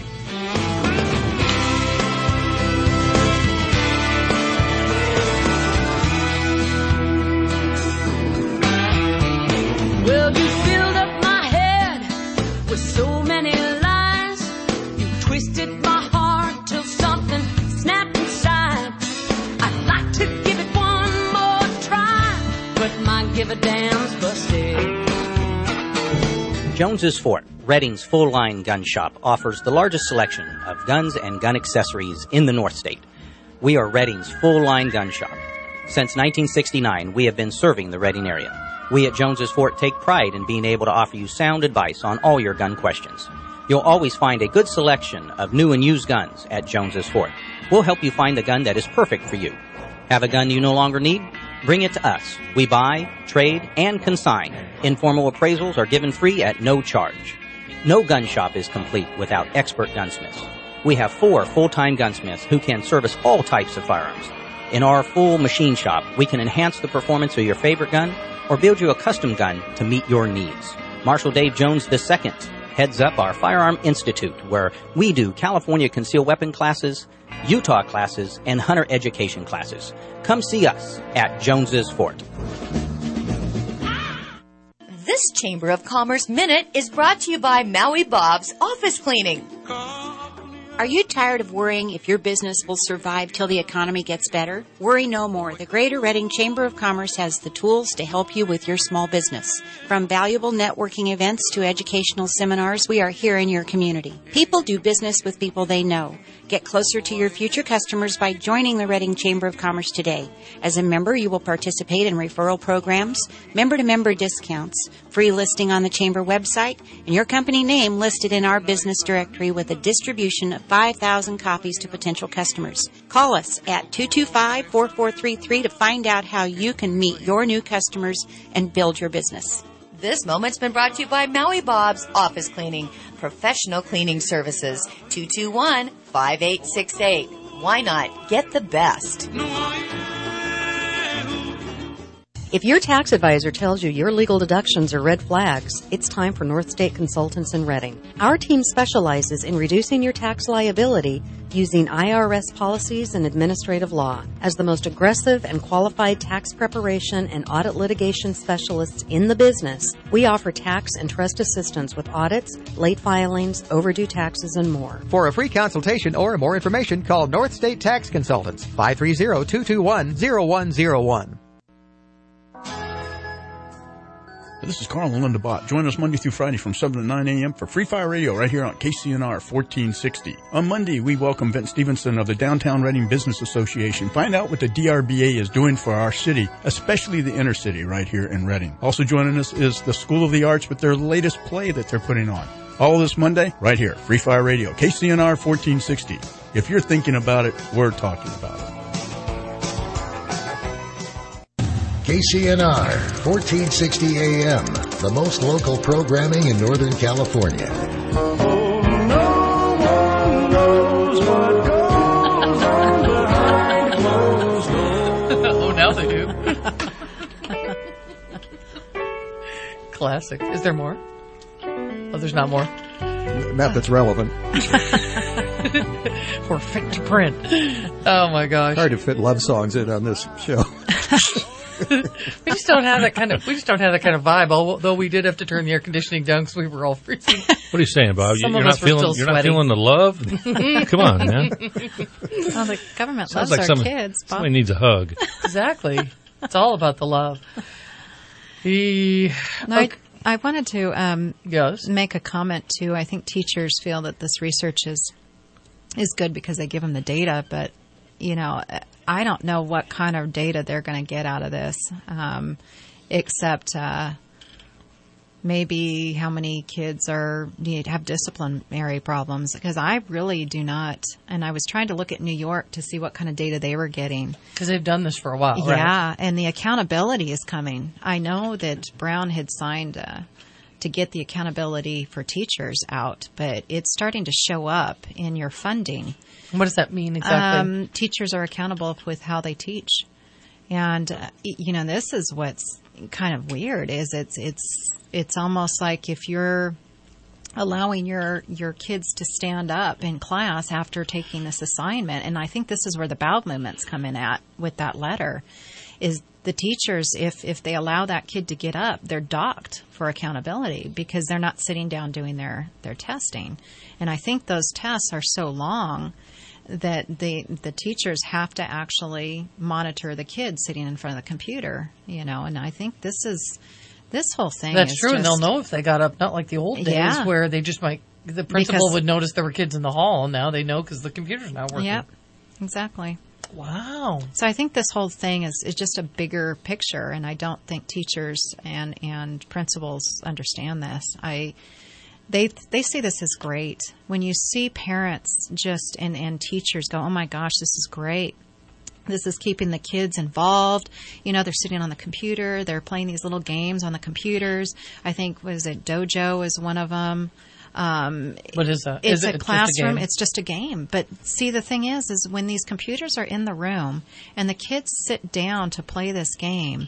Well, you filled up my head with so many lies. You twisted my heart till something snapped inside. I'd like to give it one more try, but my give a damn's busted. Jones's Fort, Redding's full-line gun shop, offers the largest selection of guns and gun accessories in the North State. We are Redding's full-line gun shop. Since nineteen sixty-nine, we have been serving the Redding area. We at Jones's Fort take pride in being able to offer you sound advice on all your gun questions. You'll always find a good selection of new and used guns at Jones's Fort. We'll help you find the gun that is perfect for you. Have a gun you no longer need? Bring it to us. We buy, trade, and consign. Informal appraisals are given free at no charge. No gun shop is complete without expert gunsmiths. We have four full-time gunsmiths who can service all types of firearms. In our full machine shop, we can enhance the performance of your favorite gun or build you a custom gun to meet your needs. Marshal Dave Jones the Second heads up our Firearm Institute, where we do California concealed weapon classes, Utah classes, and hunter education classes. Come see us at Jones's Fort. This Chamber of Commerce Minute is brought to you by Maui Bob's Office Cleaning. Are you tired of worrying if your business will survive till the economy gets better? Worry no more. The Greater Redding Chamber of Commerce has the tools to help you with your small business. From valuable networking events to educational seminars, we are here in your community. People do business with people they know. Get closer to your future customers by joining the Redding Chamber of Commerce today. As a member, you will participate in referral programs, member-to-member discounts, free listing on the Chamber website, and your company name listed in our business directory with a distribution of five thousand copies to potential customers. Call us at two two five, four four three three to find out how you can meet your new customers and build your business. This moment's been brought to you by Maui Bob's Office Cleaning, professional cleaning services. two two one, five eight six eight. Why not get the best? If your tax advisor tells you your legal deductions are red flags, it's time for North State Consultants in Redding. Our team specializes in reducing your tax liability using I R S policies and administrative law. As the most aggressive and qualified tax preparation and audit litigation specialists in the business, we offer tax and trust assistance with audits, late filings, overdue taxes, and more. For a free consultation or more information, call North State Tax Consultants, five three zero, two two one, zero one zero one. This is Carl and Linda Bott. Join us Monday through Friday from seven to nine a.m. for Free Fire Radio right here on K C N R fourteen sixty. On Monday, we welcome Vince Stevenson of the Downtown Redding Business Association. Find out what the D R B A is doing for our city, especially the inner city right here in Redding. Also joining us is the School of the Arts with their latest play that they're putting on. All this Monday, right here, Free Fire Radio, K C N R fourteen sixty. If you're thinking about it, we're talking about it. K C N R, fourteen sixty A M, the most local programming in Northern California. Oh, now they do. Classic. Is there more? Oh, there's not more. Not that's relevant. Or fit to print. Oh my gosh. Hard to fit love songs in on this show. We just don't have that kind of. We just don't have that kind of vibe. Although we did have to turn the air conditioning down because we were all freezing. What are you saying, Bob? Some you're of not us were feeling. still You're not sweating. feeling the love. Come on, man. Well, the government Sounds loves like our some, kids. Bob. somebody needs a hug. Exactly. It's all about the love. He, No, I, I wanted to um, yes. make a comment too. I think teachers feel that this research is is good because they give them the data, but you know, I don't know what kind of data they're going to get out of this, um, except uh, maybe how many kids are need have disciplinary problems. Because I really do not. And I was trying to look at New York to see what kind of data they were getting. Because they've done this for a while, right? Yeah, and the accountability is coming. I know that Brown had signed uh, to get the accountability for teachers out, but it's starting to show up in your funding. What does that mean exactly? Um, teachers are accountable with how they teach. And, uh, you know, this is what's kind of weird is it's it's it's almost like if you're allowing your your kids to stand up in class after taking this assignment, and I think this is where the bowel movements come in at with that letter, is the teachers, if, if they allow that kid to get up, they're docked for accountability because they're not sitting down doing their, their testing. And I think those tests are so long that the the teachers have to actually monitor the kids sitting in front of the computer, you know, and I think this is, this whole thing That's is true, just, and they'll know if they got up, not like the old days Yeah. where they just might, the principal Because- would notice there were kids in the hall, and now they know because the computer's not working. Yep, exactly. Wow. So I think this whole thing is, is just a bigger picture, and I don't think teachers and, and principals understand this. I they they see this as great. When you see parents just and, and teachers go, oh my gosh, this is great. This is keeping the kids involved. You know, they're sitting on the computer. They're playing these little games on the computers. I think, was it Dojo is one of them. Um, What is that? It's Is it a just a classroom. game? It's just a game. But see, the thing is, is when these computers are in the room and the kids sit down to play this game,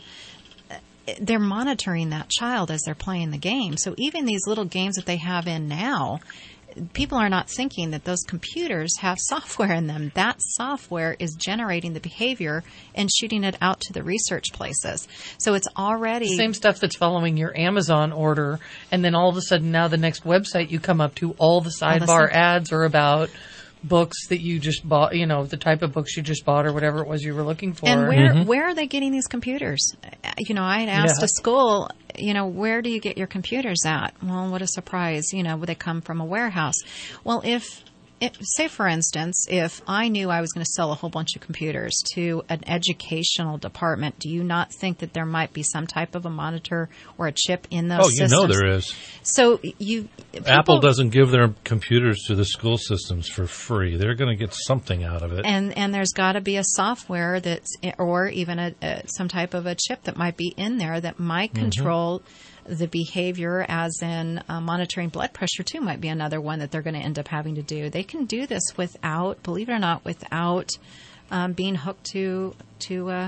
they're monitoring that child as they're playing the game. So even these little games that they have in now, people are not thinking that those computers have software in them. That software is generating the behavior and shooting it out to the research places. So it's already The same stuff that's following your Amazon order, and then all of a sudden now the next website you come up to, all the All the sidebar stuff. ads are about books that you just bought, you know, the type of books you just bought or whatever it was you were looking for. And where where are they getting these computers? You know, I had asked Yeah. a school, you know, where do you get your computers at? Well, what a surprise. You know, they come from a warehouse. Well, if, if say, for instance, if I knew I was going to sell a whole bunch of computers to an educational department, do you not think that there might be some type of a monitor or a chip in those Oh, you systems? know there is. So you... Apple people- doesn't give their computers to the school systems for free. They're going to get something out of it. And and there's got to be a software that's, or even a, a some type of a chip that might be in there that might Mhm. control the behavior, as in uh, monitoring blood pressure too might be another one that they're going to end up having to do. They can do this without, believe it or not, without um, being hooked to to uh,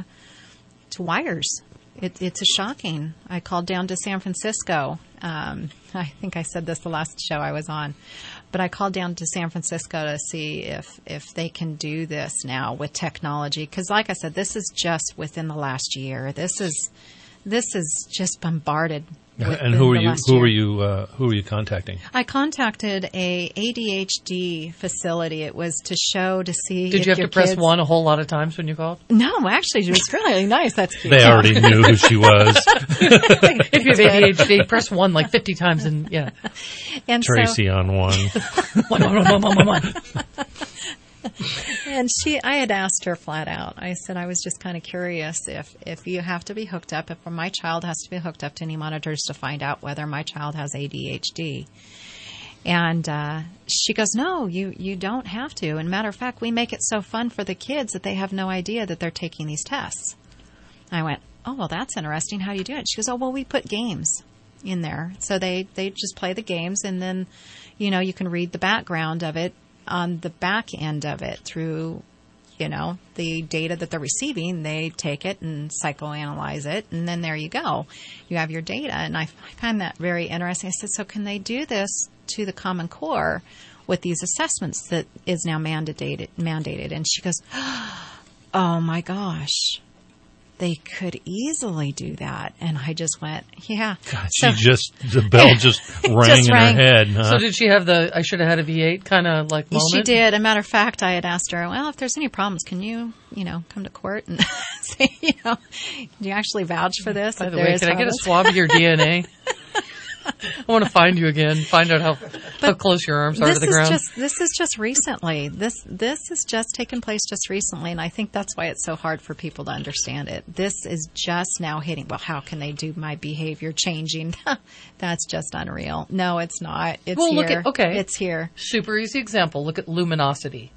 to wires. It, it's a shocking. I called down to San Francisco. Um, I think I said this the last show I was on, but I called down to San Francisco to see if if they can do this now with technology. Because, like I said, this is just within the last year. This is this is just bombarded. And within who were the you? last Who year. were you? Uh, who were you contacting? I contacted a A D H D facility. It was to show to see. Did if you have your to press kids- one a whole lot of times when you called? No, actually, it was really nice. That's cute. They already knew who she was. If you have A D H D, press one like fifty times, and yeah. And so- Tracy on one. one, one, one, one, one, one, one. And she, I had asked her flat out. I said, I was just kind of curious if, if you have to be hooked up, if my child has to be hooked up to any monitors to find out whether my child has A D H D. And uh, she goes, no, you, you don't have to. And matter of fact, we make it so fun for the kids that they have no idea that they're taking these tests. I went, oh, well, that's interesting. How do you do it? She goes, oh, well, we put games in there. So they, they just play the games, and then, you know, you can read the background of it on the back end of it through, you know, the data that they're receiving. They take it and psychoanalyze it, and then there you go. You have your data. And I find that very interesting. I said, so can they do this to the Common Core with these assessments that is now mandated? mandated? And she goes, oh, my gosh. They could easily do that. And I just went, yeah. God, So- she just, the bell just rang Just in rang. her head. Huh? So did she have the I should have had a V eight kind of like moment? She did. As a matter of fact, I had asked her, well, if there's any problems, can you, you know, come to court and say, you know, do you actually vouch for this? By if the there way, is can I get a problems? swab of your D N A? I want to find you again. Find out how how close your arms are to the is ground. Just, this is just recently. This this has just taken place just recently, and I think that's why it's so hard for people to understand it. This is just now hitting. Well, how can they do my behavior changing? That's just unreal. No, it's not. It's well, here. look at okay. It's here. Super easy example. Look at luminosity.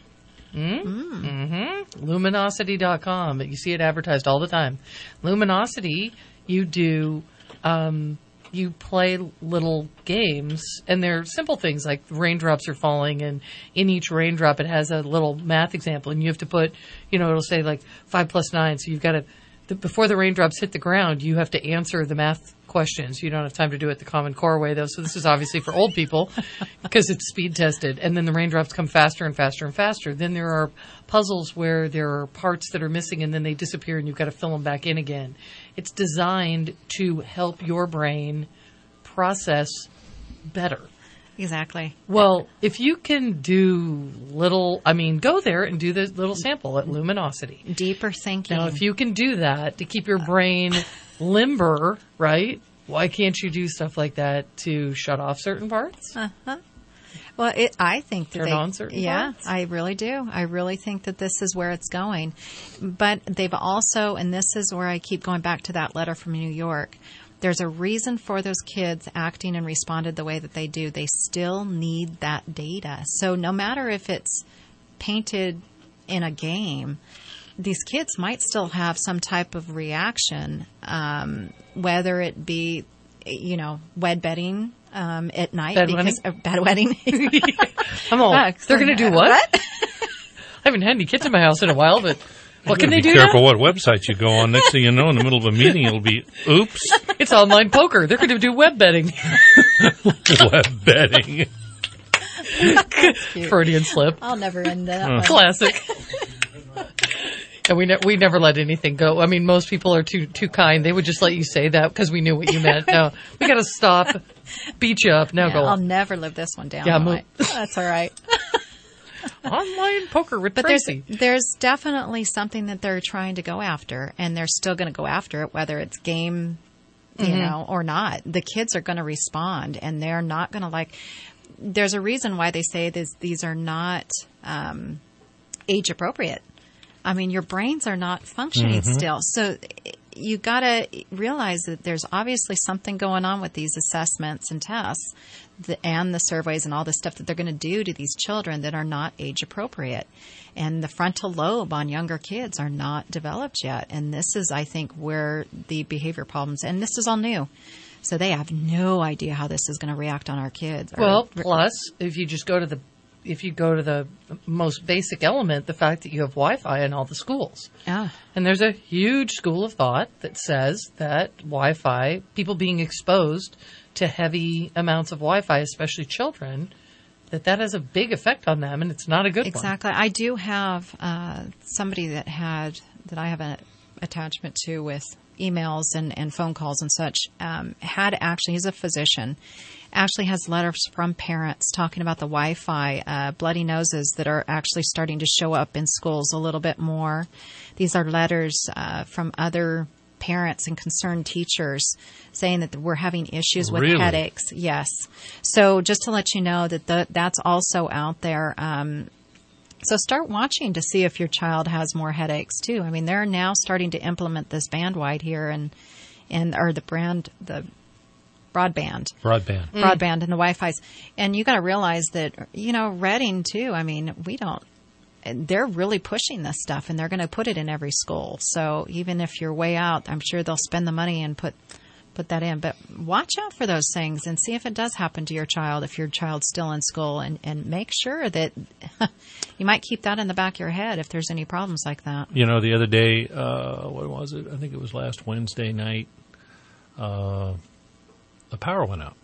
Mm? Mm. Mm-hmm. luminosity dot com. You see it advertised all the time. Luminosity, you do, um, you play little games, and they're simple things like raindrops are falling, and in each raindrop it has a little math example, and you have to put, you know, it'll say like five plus nine, so you've got to, the, before the raindrops hit the ground, you have to answer the math questions. You don't have time to do it the Common Core way, though, so this is obviously for old people because it's speed tested. And then the raindrops come faster and faster and faster. Then there are puzzles where there are parts that are missing and then they disappear and you've got to fill them back in again. It's designed to help your brain process better. Exactly. Well, if you can do little, I mean, go there and do the little sample at Luminosity. Deeper thinking. Now, if you can do that to keep your brain limber, right? Why can't you do stuff like that to shut off certain parts? Uh-huh. Well, it, I think that Turn they, on certain yeah, parts? I really do. I really think that this is where it's going. But they've also, and this is where I keep going back to that letter from New York, there's a reason for those kids acting and responded the way that they do. They still need that data. So no matter if it's painted in a game, these kids might still have some type of reaction, um, whether it be, you know, wed betting um, at night. Bed because, wedding? Uh, bed wedding. I'm all, Uh, they're going to do what? what? I haven't had any kids in my house in a while, but what can they be do careful now? what website you go on. Next thing you know, in the middle of a meeting, it'll be, oops. It's online poker. They're going to do web betting. Web betting. Freudian slip. I'll never end that Uh. one. Classic. And we ne- we never let anything go. I mean, most people are too too kind. They would just let you say that because we knew what you meant. No, we got to stop, beat you up. Now Yeah, go. I'll never live this one down. Yeah, will mo- I? That's all right. Online poker with But Tracy. there's, there's definitely something that they're trying to go after, and they're still going to go after it, whether it's game, you Mhm. know, or not. The kids are going to respond, and they're not going to like. There's a reason why they say this, these are not um, age appropriate. I mean, your brains are not functioning Mhm. still, so you got to realize that there's obviously something going on with these assessments and tests the, and the surveys and all the stuff that they're going to do to these children that are not age appropriate. And the frontal lobe on younger kids are not developed yet. And this is, I think, where the behavior problems, and this is all new. So they have no idea how this is going to react on our kids. or- Well, plus, if you just go to the if you go to the most basic element, the fact that you have Wi-Fi in all the schools. Yeah. And there's a huge school of thought that says that Wi-Fi, people being exposed to heavy amounts of Wi-Fi, especially children, that that has a big effect on them, and it's not a good Exactly. I do have uh, somebody that had that I have an attachment to with emails and, and phone calls and such. Um, had actually, he's a physician, actually has letters from parents talking about the Wi-Fi uh, bloody noses that are actually starting to show up in schools a little bit more. These are letters uh, from other parents and concerned teachers saying that we're having issues with Really? headaches. Yes. So just to let you know that the, that's also out there. Um, so start watching to see if your child has more headaches too. I mean, they're now starting to implement this bandwide here and, and, or the brand, the broadband. Broadband. Mm. Broadband and the Wi-Fi's. And you got to realize that, you know, Reading too, I mean, we don't, they're really pushing this stuff and they're going to put it in every school. So even if you're way out, I'm sure they'll spend the money and put put that in. But watch out for those things and see if it does happen to your child, if your child's still in school, and, and make sure that you might keep that in the back of your head if there's any problems like that. You know, the other day, uh, what was it? I think it was last Wednesday night, uh, the power went out.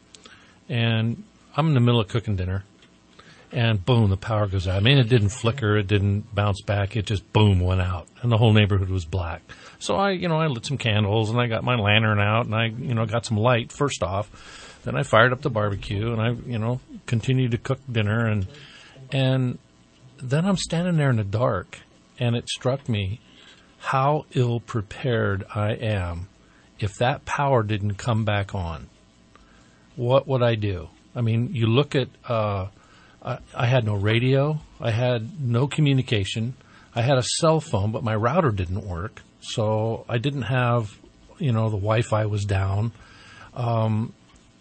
And I'm in the middle of cooking dinner. And boom, the power goes out. I mean, it didn't flicker. It didn't bounce back. It just, boom, went out. And the whole neighborhood was black. So I, you know, I lit some candles and I got my lantern out and I, you know, got some light first off. Then I fired up the barbecue and I, you know, continued to cook dinner. And, and then I'm standing there in the dark and it struck me how ill prepared I am if that power didn't come back on. what would I do? I mean, you look at, uh, I, I had no radio. I had no communication. I had a cell phone, but my router didn't work. So I didn't have, you know, the Wi-Fi was down. Um,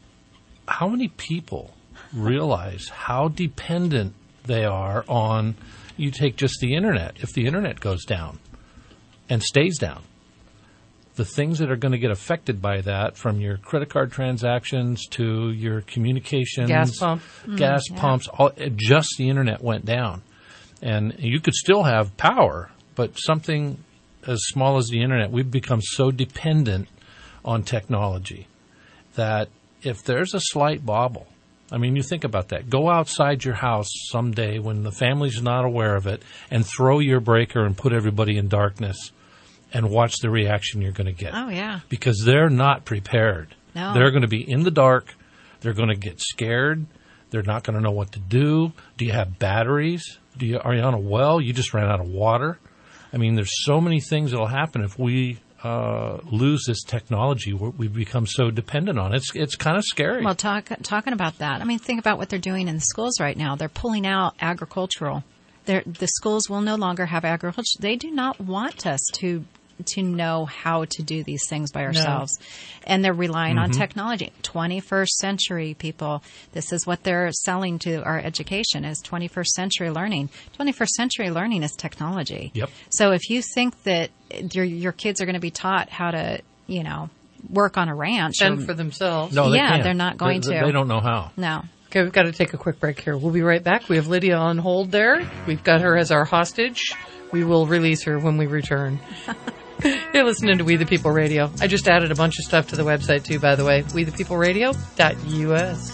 how many people realize how dependent they are on, you take just the internet. If the internet goes down and stays down, the things that are going to get affected by that, from your credit card transactions to your communications, Gas pump. gas Mm, yeah. pumps, all, just the internet went down. And you could still have power, but something as small as the internet, we've become so dependent on technology that if there's a slight bobble, I mean, you think about that. Go outside your house someday when the family's not aware of it and throw your breaker and put everybody in darkness and watch the reaction you're going to get. Oh, yeah. Because they're not prepared. No. They're going to be in the dark. They're going to get scared. They're not going to know what to do. Do you have batteries? Do you, are you on a well? You just ran out of water. I mean, there's so many things that will happen if we uh, lose this technology. We've become so dependent on it. It's, it's kind of scary. Well, talk, talking about that, I mean, think about what they're doing in the schools right now. They're pulling out agricultural. They're, the schools will no longer have agriculture. They do not want us to to know how to do these things by ourselves. No. And they're relying mm-hmm. on technology. twenty-first century people, this is what they're selling to our education, is twenty-first century learning. twenty-first century learning is technology. Yep. So if you think that your your kids are going to be taught how to, you know, work on a ranch. Fend or, for themselves. No, they yeah, can't. they're not going they, to. They don't know how. No. Okay, we've got to take a quick break here. We'll be right back. We have Lydia on hold there. We've got her as our hostage. We will release her when we return. You're listening to We the People Radio. I just added a bunch of stuff to the website, too, by the way. we the people radio dot U S.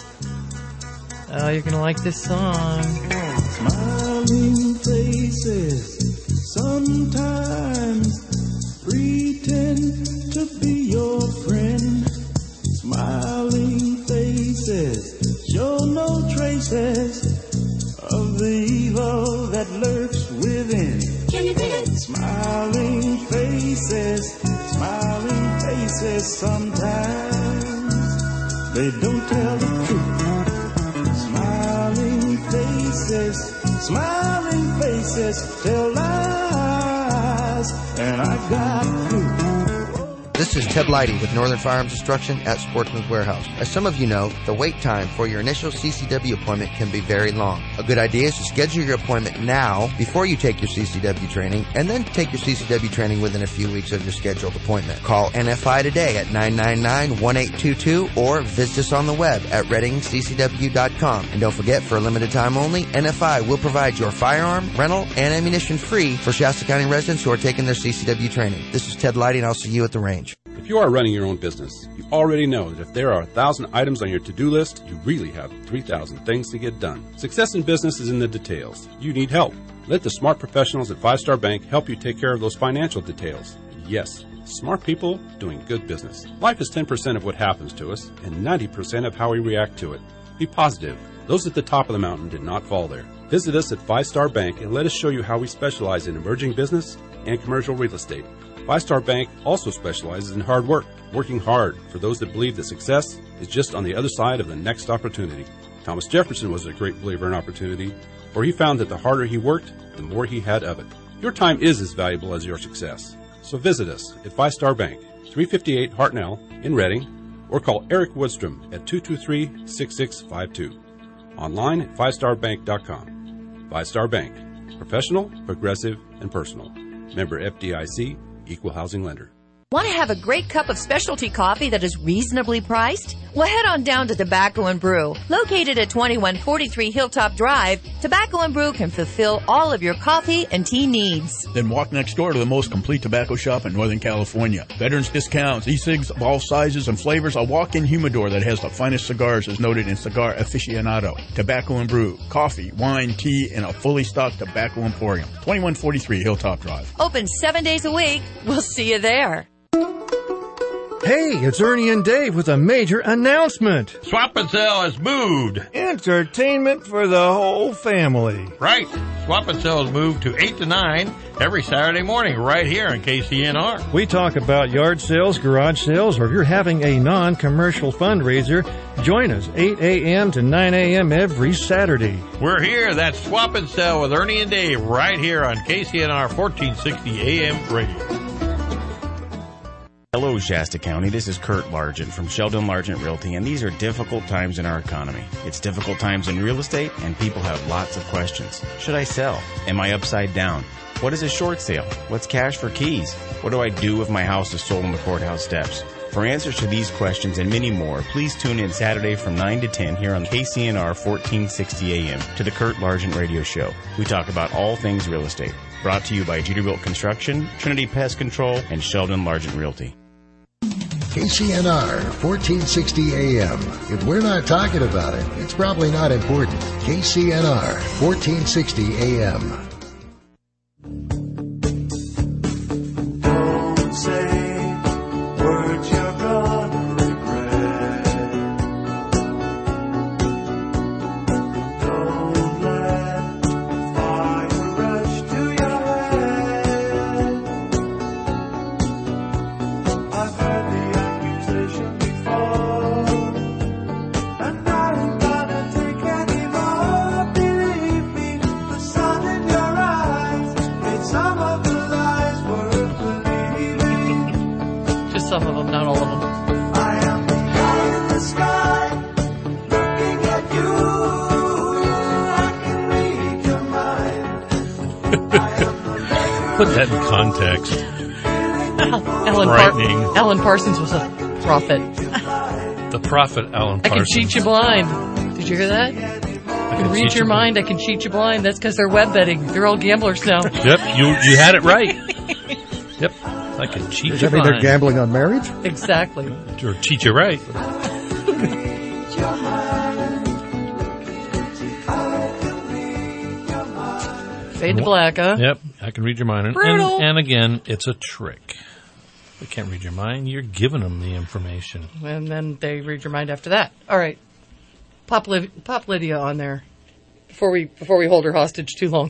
Oh, you're going to like this song. Smiling faces sometimes pretend to be your friend. Smiling faces show no traces of the evil that lurks within. Can you feel it? Smiling faces, smiling faces sometimes they don't tell the truth. Smiling faces, smiling faces tell lies, and I got proof. This is Ted Leidy with Northern Firearms Instruction at Sportsman's Warehouse. As some of you know, the wait time for your initial C C W appointment can be very long. A good idea is to schedule your appointment now before you take your C C W training, and then take your C C W training within a few weeks of your scheduled appointment. Call N F I today at nine nine nine, one eight two two or visit us on the web at reading c c w dot com. And don't forget, for a limited time only, N F I will provide your firearm, rental, and ammunition free for Shasta County residents who are taking their C C W training. This is Ted Leidy, and I'll see you at the range. If you are running your own business, you already know that if there are a thousand items on your to-do list, you really have three thousand things to get done. Success in business is in the details. You need help. Let the smart professionals at Five Star Bank help you take care of those financial details. Yes, smart people doing good business. Life is ten percent of what happens to us and ninety percent of how we react to it. Be positive. Those at the top of the mountain did not fall there. Visit us at Five Star Bank and let us show you how we specialize in emerging business and commercial real estate. Five Star Bank also specializes in hard work, working hard for those that believe that success is just on the other side of the next opportunity. Thomas Jefferson was a great believer in opportunity, for he found that the harder he worked, the more he had of it. Your time is as valuable as your success. So visit us at Five Star Bank, three fifty-eight Hartnell in Reading, or call Eric Woodstrom at two two three, six six five two. Online at five star bank dot com. Five Star Bank. Professional, progressive, and personal. Member F D I C. Equal housing lender. Want to have a great cup of specialty coffee that is reasonably priced? Well, head on down to Tobacco and Brew. Located at twenty-one forty-three Hilltop Drive, Tobacco and Brew can fulfill all of your coffee and tea needs. Then walk next door to the most complete tobacco shop in Northern California. Veterans discounts, e-cigs of all sizes and flavors, a walk-in humidor that has the finest cigars as noted in Cigar Aficionado. Tobacco and Brew, coffee, wine, tea, and a fully stocked tobacco emporium. twenty-one forty-three Hilltop Drive. Open seven days a week. We'll see you there. Hey, it's Ernie and Dave with a major announcement. Swap and Sell has moved. Entertainment for the whole family. Right. Swap and Sell has moved to eight to nine every Saturday morning right here on K C N R. We talk about yard sales, garage sales, or if you're having a non-commercial fundraiser, join us eight a.m. to nine a.m. every Saturday. We're here. That's Swap and Sell with Ernie and Dave right here on K C N R fourteen sixty A M radio. Hello, Shasta County. This is Kurt Largent from Sheldon Largent Realty, and these are difficult times in our economy. It's difficult times in real estate, and people have lots of questions. Should I sell? Am I upside down? What is a short sale? What's cash for keys? What do I do if my house is sold on the courthouse steps? For answers to these questions and many more, please tune in Saturday from nine to ten here on K C N R fourteen sixty A M to the Kurt Largent Radio Show. We talk about all things real estate. Brought to you by Jeterbilt Construction, Trinity Pest Control, and Sheldon Largent Realty. K C N R fourteen sixty A M. If we're not talking about it, it's probably not important. K C N R fourteen sixty A M. Don't say words you're gonna regret. Don't let fire rush to your head. I've heard the accusation before, and I ain't gonna take any more. Believe me, the sun in your eyes made some of the lies worth believing. Just some of them, not all of them. I am the eye in the sky, looking at you. I can read your mind. Put that in context. Alan, Frightening. Par- Alan Parsons was a prophet. The prophet Alan I can Parsons. cheat you blind. Did you hear that? I can read cheat your you mind. I can cheat you blind. That's because they're web betting. They're all gamblers now. Yep, you you had it right. Yep, I can cheat Does you that mean they're blind. gambling on marriage? Exactly. Or cheat you right. Fade to black, huh? Yep, I can read your mind. And, Brutal. and, and again, it's a trick. They can't read your mind. You're giving them the information. And then they read your mind after that. All right. Pop, Liv- pop Lydia on there before we before we hold her hostage too long.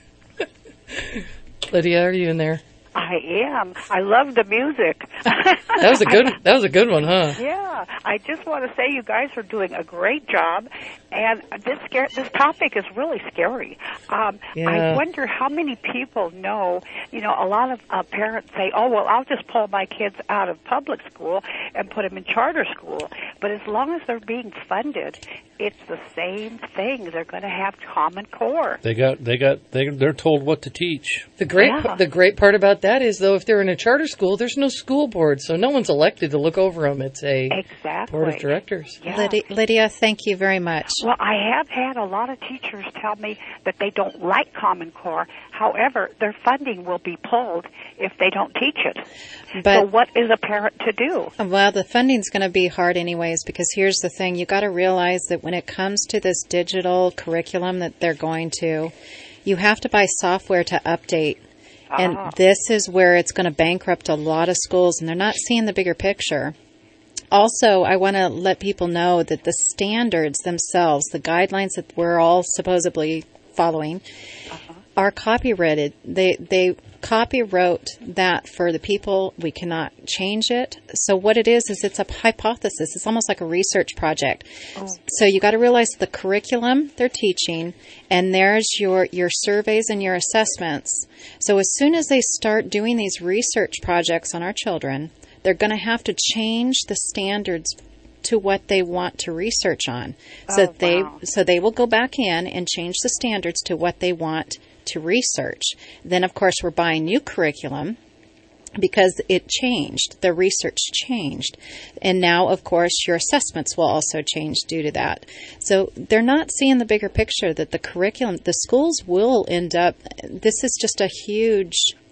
Lydia, are you in there? I am. I love the music. That was a good. That was a good one, huh? Yeah, I just want to say you guys are doing a great job, and this scare, this topic is really scary. Um, Yeah. I wonder how many people know. You know, a lot of uh, parents say, "Oh, well, I'll just pull my kids out of public school and put them in charter school." But as long as they're being funded, it's the same thing. They're going to have Common Core. They got, they got, they they're told what to teach. The great Yeah. the great part about that is, though, if they're in a charter school, there's no school board, so no one's elected to look over them. It's a Exactly. board of directors. Yeah. Lydia, Lydia, thank you very much. Well, I have had a lot of teachers tell me that they don't like Common Core. However, their funding will be pulled if they don't teach it. But- so what is a parent to do? Well, the funding's going to be hard anyways, because here's the thing. You got to realize that when it comes to this digital curriculum that they're going to, you have to buy software to update. And Ah. this is where it's going to bankrupt a lot of schools, and they're not seeing the bigger picture. Also, I want to let people know that the standards themselves, the guidelines that we're all supposedly following, are copyrighted. They they copywrote that for the people. We cannot change it. So what it is is it's a hypothesis. It's almost like a research project. So you got to realize the curriculum they're teaching, and there's your your surveys and your assessments. So as soon as they start doing these research projects on our children, they're going to have to change the standards to what they want to research on. So Oh, that they wow. so they will go back in and change the standards to what they want to research. Then of course we're buying new curriculum because it changed. The research changed. And now of course your assessments will also change due to that. So they're not seeing the bigger picture that the curriculum, the schools will end up, this is just a huge,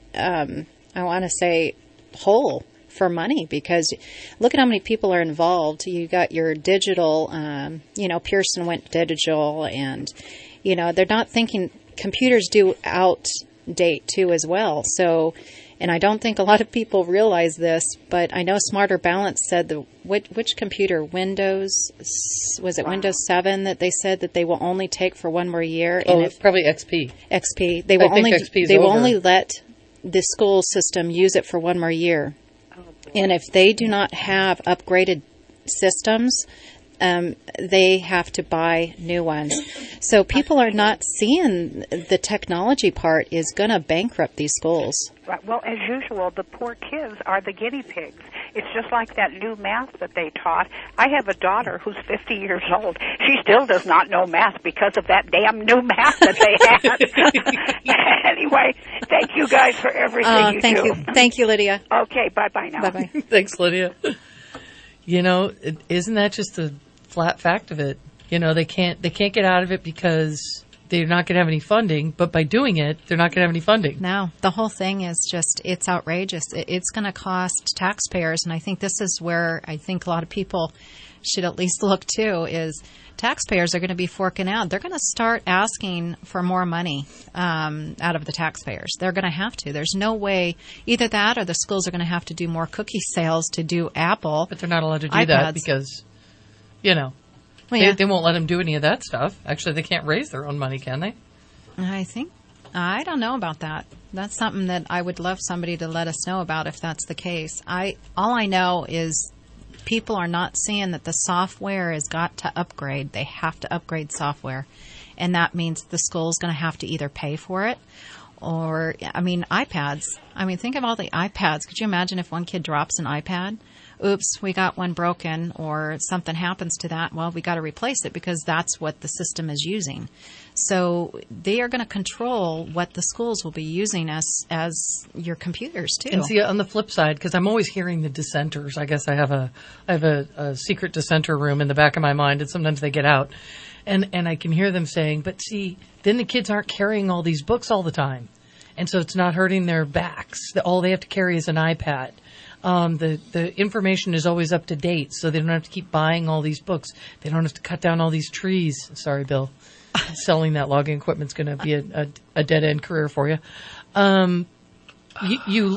um, I want to say, hole for money, because look at how many people are involved. You got your digital, um, you know, Pearson went digital, and, you know, they're not thinking computers do outdate too as well. So And I don't think a lot of people realize this, but I know Smarter Balance said the which, which computer, Windows, was it Windows seven that they said that they will only take for one more year? Oh, and if, probably X P. X P. They will I think only X P's they will over. only let the school system use it for one more year. And if they do not have upgraded systems, um, they have to buy new ones. So people are not seeing the technology part is going to bankrupt these schools. Right. Well, as usual, the poor kids are the guinea pigs. It's just like that new math that they taught. I have a daughter who's fifty years old. She still does not know math because of that damn new math that they had. Anyway, thank you guys for everything Uh, you thank do. you. Thank you, Lydia. Okay, bye-bye now. Bye-bye. Thanks, Lydia. You know, it, isn't that just the flat fact of it? You know, they can't they can't get out of it because they're not going to have any funding. But by doing it, they're not going to have any funding. No, the whole thing is just, it's outrageous. It, it's going to cost taxpayers. And I think this is where I think a lot of people should at least look too, is taxpayers are going to be forking out. They're going to start asking for more money um, out of the taxpayers. They're going to have to. There's no way, either that or the schools are going to have to do more cookie sales to do Apple. But they're not allowed to do iPads. that because, you know, Well, they, yeah. they won't let them do any of that stuff. Actually, they can't raise their own money, can they? I think, I don't know about that. That's something that I would love somebody to let us know about if that's the case. I all I know is people are not seeing that the software has got to upgrade. They have to upgrade software. And that means the school's going to have to either pay for it or, I mean, iPads. I mean, think of all the iPads. Could you imagine if one kid drops an iPad? Oops, we got one broken, or something happens to that. Well, we got to replace it because that's what the system is using. So they are going to control what the schools will be using as as your computers too. And see, on the flip side, because I'm always hearing the dissenters. I guess I have a I have a, a secret dissenter room in the back of my mind, and sometimes they get out, and and I can hear them saying, "But see, then the kids aren't carrying all these books all the time, and so it's not hurting their backs. All they have to carry is an iPad." Um, the, the information is always up to date, so they don't have to keep buying all these books. They don't have to cut down all these trees. Sorry, Bill. Selling that logging equipment's going to be a, a, a dead-end career for you. Um, you... you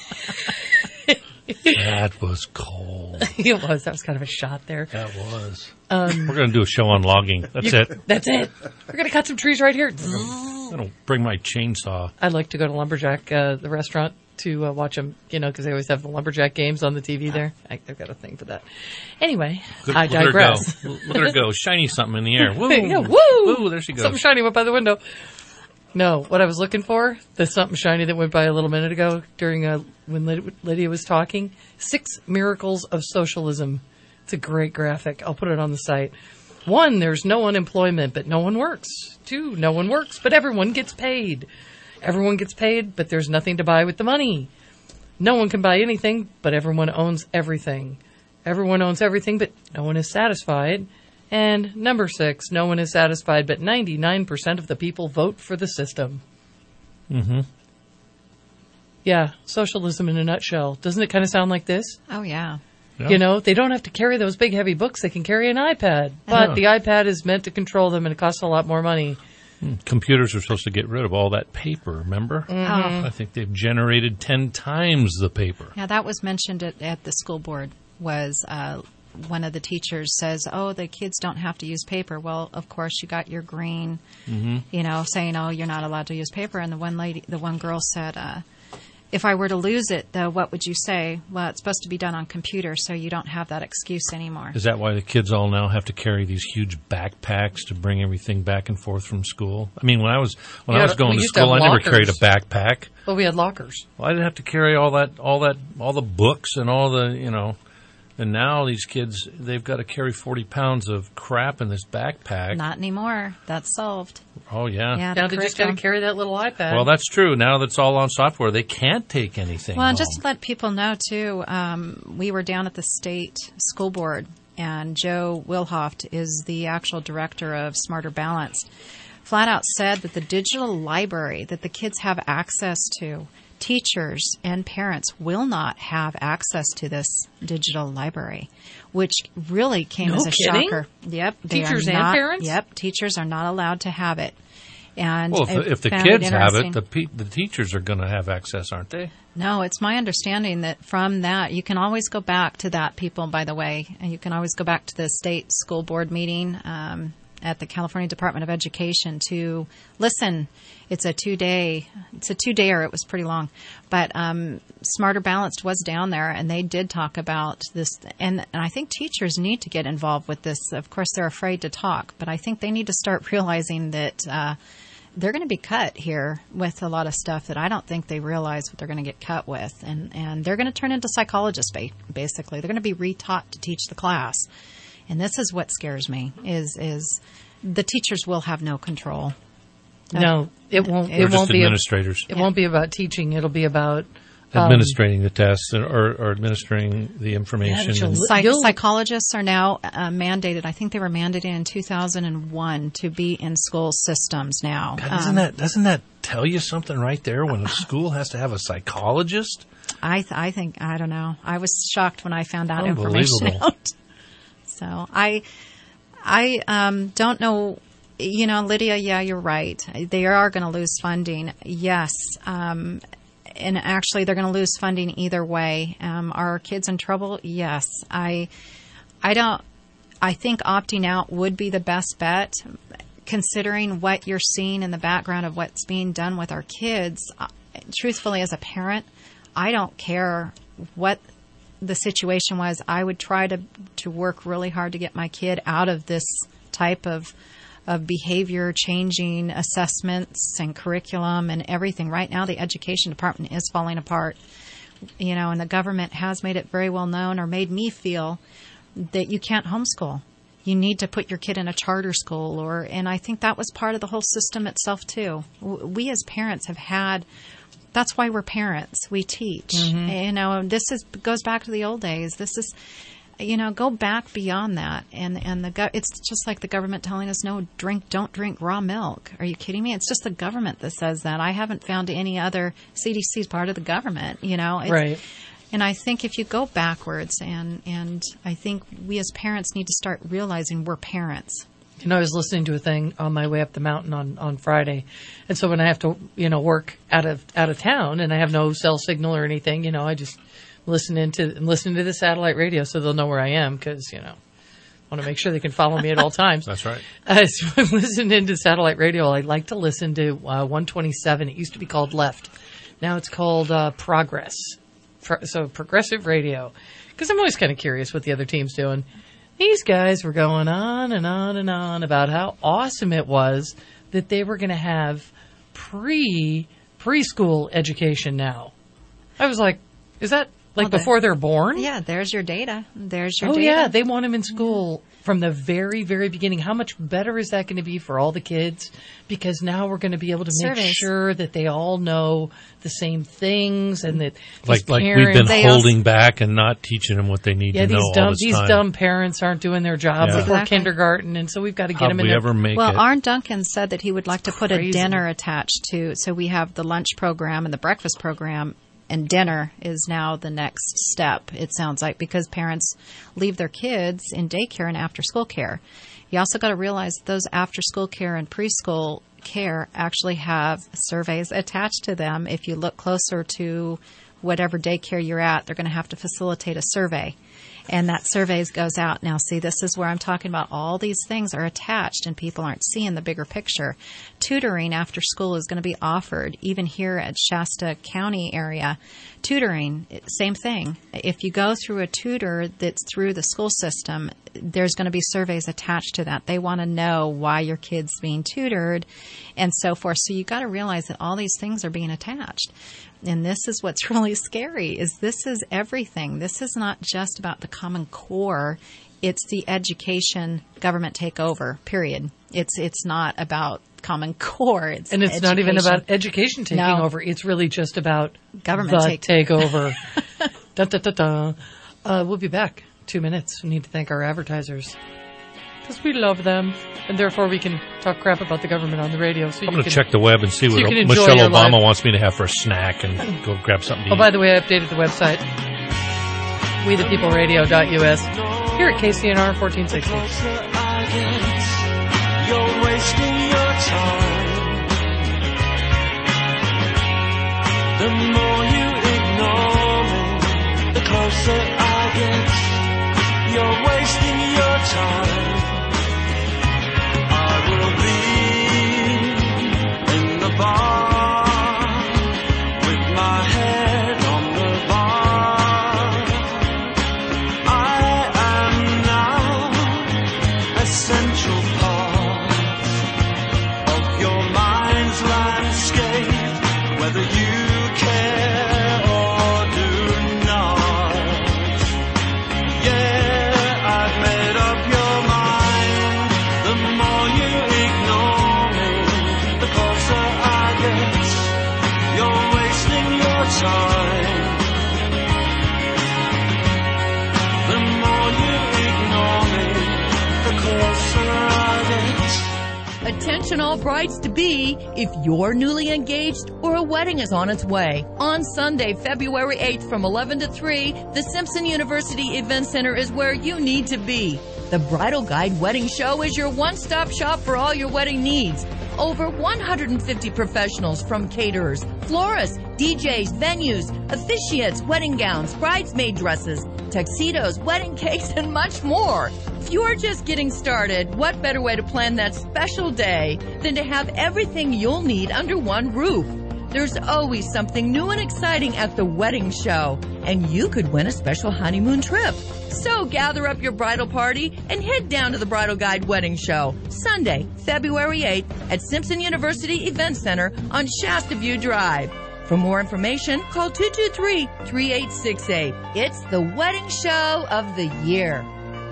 That was cold. It was. That was kind of a shot there. That was. Um, We're going to do a show on logging. That's you- it. That's it. We're going to cut some trees right here. I don't bring my chainsaw. I'd like to go to Lumberjack, uh, the restaurant, to uh, watch them, you know, because they always have the Lumberjack games on the T V there. I, I've got a thing for that. Anyway, Look, I look at her digress. go. Look at her go. Shiny something in the air. Woo. Yeah, woo! Woo, there she goes. Something shiny went by the window. No, what I was looking for, the something shiny that went by a little minute ago during uh, when Lyd- Lydia was talking. Six miracles of socialism. It's a great graphic. I'll put it on the site. One, there's no unemployment, but no one works. Two, no one works, but everyone gets paid. Everyone gets paid, but there's nothing to buy with the money. No one can buy anything, but everyone owns everything. Everyone owns everything, but no one is satisfied. And number six, no one is satisfied, but ninety-nine percent of the people vote for the system. Mm-hmm. Yeah, socialism in a nutshell. Doesn't it kind of sound like this? Oh, yeah. Yeah. You know, they don't have to carry those big, heavy books. They can carry an iPad. But Yeah. the iPad is meant to control them, and it costs a lot more money. Computers are supposed to get rid of all that paper, remember? Mhm. I think they've generated ten times the paper. Yeah, that was mentioned at, at the school board. Was uh, one of the teachers says, "Oh, the kids don't have to use paper." Well, of course, you got your green, Mm-hmm. you know, saying, "Oh, you're not allowed to use paper." And the one lady, the one girl said, uh, "If I were to lose it, though, what would you say?" Well, it's supposed to be done on computer, so you don't have that excuse anymore. Is that why the kids all now have to carry these huge backpacks to bring everything back and forth from school? I mean, when I was when Yeah, I was going we to used to school, I have never lockers. carried a backpack. Well, we had lockers. Well, I didn't have to carry all that, all that, all the books and all the, you know. And now these kids, they've got to carry forty pounds of crap in this backpack. Not anymore. That's solved. Oh yeah. Yeah, Now the they just got to curriculum. carry that little iPad. Well, that's true. Now that's all on software. They can't take anything. Well, and home. just to let people know, too, um, we were down at the state school board, and Joe Wilhoft is the actual director of Smarter Balanced, flat out said that the digital library that the kids have access to, teachers and parents will not have access to this digital library, which really came No as a kidding? shocker. Yep. they are Teachers and not- parents? Yep. Teachers are not allowed to have it. And Well, if, I the- if the found it kids have it, interesting. the pe- the teachers are going to have access, aren't they? No, it's my understanding that from that, you can always go back to that, people, by the way, and you can always go back to the state school board meeting um, at the California Department of Education to listen. It's a two-day, it's a two-dayer. It was pretty long. But um, Smarter Balanced was down there, and they did talk about this. And, and I think teachers need to get involved with this. Of course, they're afraid to talk, but I think they need to start realizing that uh, they're going to be cut here with a lot of stuff that I don't think they realize what they're going to get cut with. And, and they're going to turn into psychologists, ba- basically. They're going to be retaught to teach the class. And this is what scares me, is is the teachers will have no control. No, it won't. They're It just won't be. administrators. It won't be about teaching. It'll be about um, Administrating the tests or, or administering the information. Yeah, and- Psych- psychologists are now uh, mandated. I think they were mandated in two thousand one to be in school systems now. God, doesn't Um, that doesn't that tell you something right there when a school has to have a psychologist? I th- I think I don't know. I was shocked when I found that information Unbelievable. out. So I I um, don't know. You know, Lydia, yeah, you're right. They are going to lose funding. Yes. Um, and actually, they're going to lose funding either way. Um, are our kids in trouble? Yes. I, I don't, I think opting out would be the best bet, considering what you're seeing in the background of what's being done with our kids. Uh, truthfully, as a parent, I don't care what the situation was. I would try to, to work really hard to get my kid out of this type of of behavior changing assessments and curriculum and everything. Right now, the education department is falling apart, you know, and the government has made it very well known, or made me feel, that you can't homeschool. You need to put your kid in a charter school, or, and I think that was part of the whole system itself too. W- We as parents have had, that's why we're parents. We teach. Mhm. You know, this is goes back to the old days. This is, you know, go back beyond that. And, and the go- it's just like the government telling us, no, drink, don't drink raw milk. Are you kidding me? It's just the government that says that. I haven't found any other, C D C is part of the government, you know. It's, Right. And I think if you go backwards, and, and I think we as parents need to start realizing we're parents. You know, I was listening to a thing on my way up the mountain on, on Friday, and so when I have to, you know, work out of out of town and I have no cell signal or anything, you know, I just listen into listen to the satellite radio so they'll know where I am, because, you know, I want to make sure they can follow me at all times. That's right. Uh, so I'm listening to satellite radio. I like to listen to uh, one twenty-seven. It used to be called Left. Now it's called uh, Progress. Pro- so progressive radio. Because I'm always kind of curious what the other team's doing. These guys were going on and on and on about how awesome it was that they were going to have pre preschool education now. I was like, is that like Well, the- before they're born? Yeah, there's your data. There's your Oh, data. yeah, they want them in school from the very, very beginning. How much better is that going to be for all the kids? Because now we're going to be able to make Surveys. sure that they all know the same things, and that these Like like we've parents, been they holding also- back and not teaching them what they need yeah, to these know dumb all this these time. dumb parents aren't doing their jobs Yeah. before Exactly. kindergarten, and so we've got to get How'd them in. we there. ever make Well, it? Arn Duncan said that he would like to put a crazy. dinner attached to, so we have the lunch program and the breakfast program, and dinner is now the next step, it sounds like, because parents leave their kids in daycare and after school care. You also got to realize those after school care and preschool care actually have surveys attached to them. If you look closer to whatever daycare you're at, they're going to have to facilitate a survey. And that surveys goes out. Now, see, this is where I'm talking about all these things are attached and people aren't seeing the bigger picture. Tutoring after school is going to be offered, even here at Shasta County area. Tutoring, same thing. If you go through a tutor that's through the school system, there's going to be surveys attached to that. They want to know why your kid's being tutored and so forth. So you got to realize that all these things are being attached. And this is what's really scary, is this is everything. This is not just about the Common Core. It's the education government takeover, period. It's it's not about Common Core. It's And it's not even education. about education taking No. over. It's really just about Government the take- takeover. Dun, dun, dun, dun. Uh, we'll be back. Two minutes. We need to thank our advertisers, because we love them, and therefore we can talk crap about the government on the radio. So I'm you going to can, check the web and see so what you can enjoy Michelle your Obama life. wants me to have for a snack and go grab something to Oh, eat. by the way, I updated the website, we the people radio dot U S, here at K C N R fourteen sixty. You're wasting your time. The more you ignore me, the closer I get. You're wasting your time. I will be in the bar with my head on the bar. I am now a central part of your mind's landscape, whether you care or do not. Yeah, I've made up your mind. The more you ignore me, the closer I get. You're wasting your time. The more you ignore me, the closer I get. Attention all brides to be, if you're newly engaged or a wedding is on its way. On Sunday, February eighth from eleven to three, the Simpson University Event Center is where you need to be. The Bridal Guide Wedding Show is your one-stop shop for all your wedding needs. Over one hundred fifty professionals from caterers, florists, D Js, venues, officiates, wedding gowns, bridesmaid dresses, tuxedos, wedding cakes, and much more. If you're just getting started, what better way to plan that special day than to have everything you'll need under one roof? There's always something new and exciting at the wedding show, and you could win a special honeymoon trip. So gather up your bridal party and head down to the Bridal Guide Wedding Show, Sunday, February eighth at Simpson University Event Center on Shasta View Drive. For more information, call two two three, three eight six eight. It's the wedding show of the year.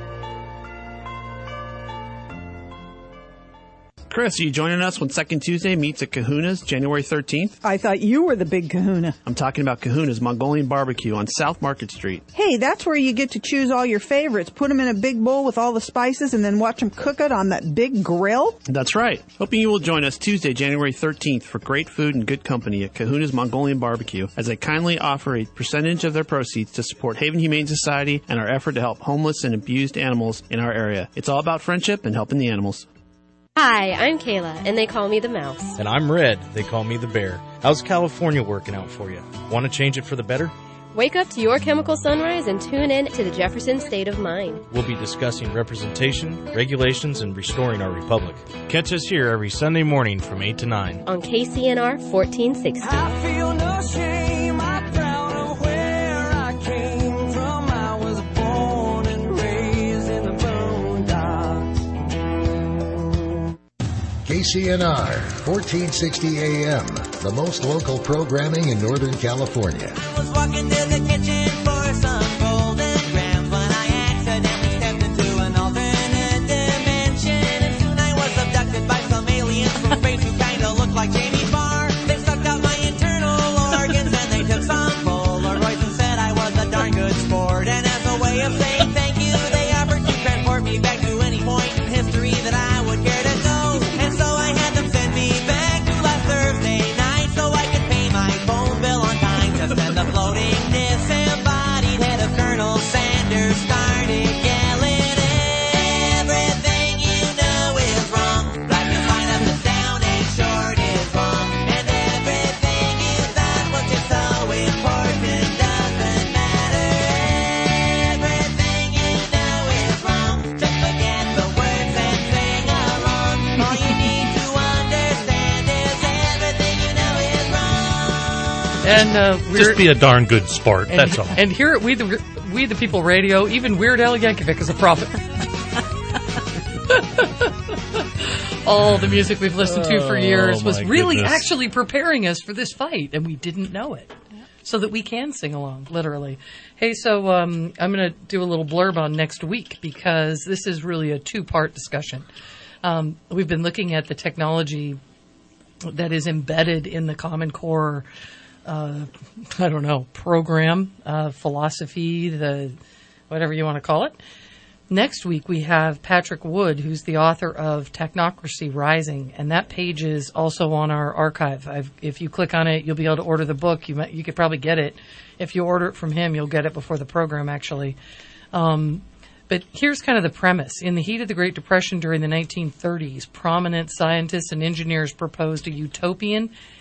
Chris, are you joining us when Second Tuesday meets at Kahuna's January thirteenth? I thought you were the big kahuna. I'm talking about Kahuna's Mongolian Barbecue on South Market Street. Hey, that's where you get to choose all your favorites, put them in a big bowl with all the spices, and then watch them cook it on that big grill? That's right. Hoping you will join us Tuesday, January thirteenth for great food and good company at Kahuna's Mongolian Barbecue as they kindly offer a percentage of their proceeds to support Haven Humane Society and our effort to help homeless and abused animals in our area. It's all about friendship and helping the animals. Hi, I'm Kayla, and they call me the mouse. And I'm Red. They call me the bear. How's California working out for you? Want to change it for the better? Wake up to your chemical sunrise and tune in to the Jefferson State of Mind. We'll be discussing representation, regulations, and restoring our republic. Catch us here every Sunday morning from eight to nine. On K C N R fourteen sixty. I feel no shame, I'm proud of where I came from. I was born and raised in the boondocks. K C N R, fourteen sixty A M, the most local programming in Northern California. Was walking to the kitchen for some golden grams when I accidentally stepped into an alternate dimension. And soon I was abducted by some aliens from space who kinda looked like Jamie Farr. They sucked out my internal organs and they took some Polaroids and said I was a darn good sport. And as a way of saying thank you, they offered to transport me back to any point in history that I would care to know. And so I had them send me back to last Thursday night so I could pay my phone bill on time. Just then the floating disembodied head of Colonel Sanders started yelling, everything you know is wrong. Right behind us the sound ain't short is wrong. And everything you thought was just so important doesn't matter. Everything you know is wrong. Just forget the words and sing along. All you need to understand is everything you know is wrong. And uh, we're, Just be a darn good sport, and, that's all. And here at We the, we the People Radio, even Weird Al Yankovic is a prophet. All the music we've listened to for years Oh, was my really goodness. actually preparing us for this fight, and we didn't know it. So that we can sing along, literally. Hey, so um, I'm going to do a little blurb on next week because this is really a two-part discussion. Um, we've been looking at the technology that is embedded in the Common Core, uh, I don't know, program, uh, philosophy, the whatever you want to call it. Next week, we have Patrick Wood, who's the author of Technocracy Rising, and that page is also on our archive. I've, if you click on it, you'll be able to order the book. You might, you could probably get it. If you order it from him, you'll get it before the program, actually. Um, but here's kind of the premise. In the heat of the Great Depression during the nineteen thirties, prominent scientists and engineers proposed a utopian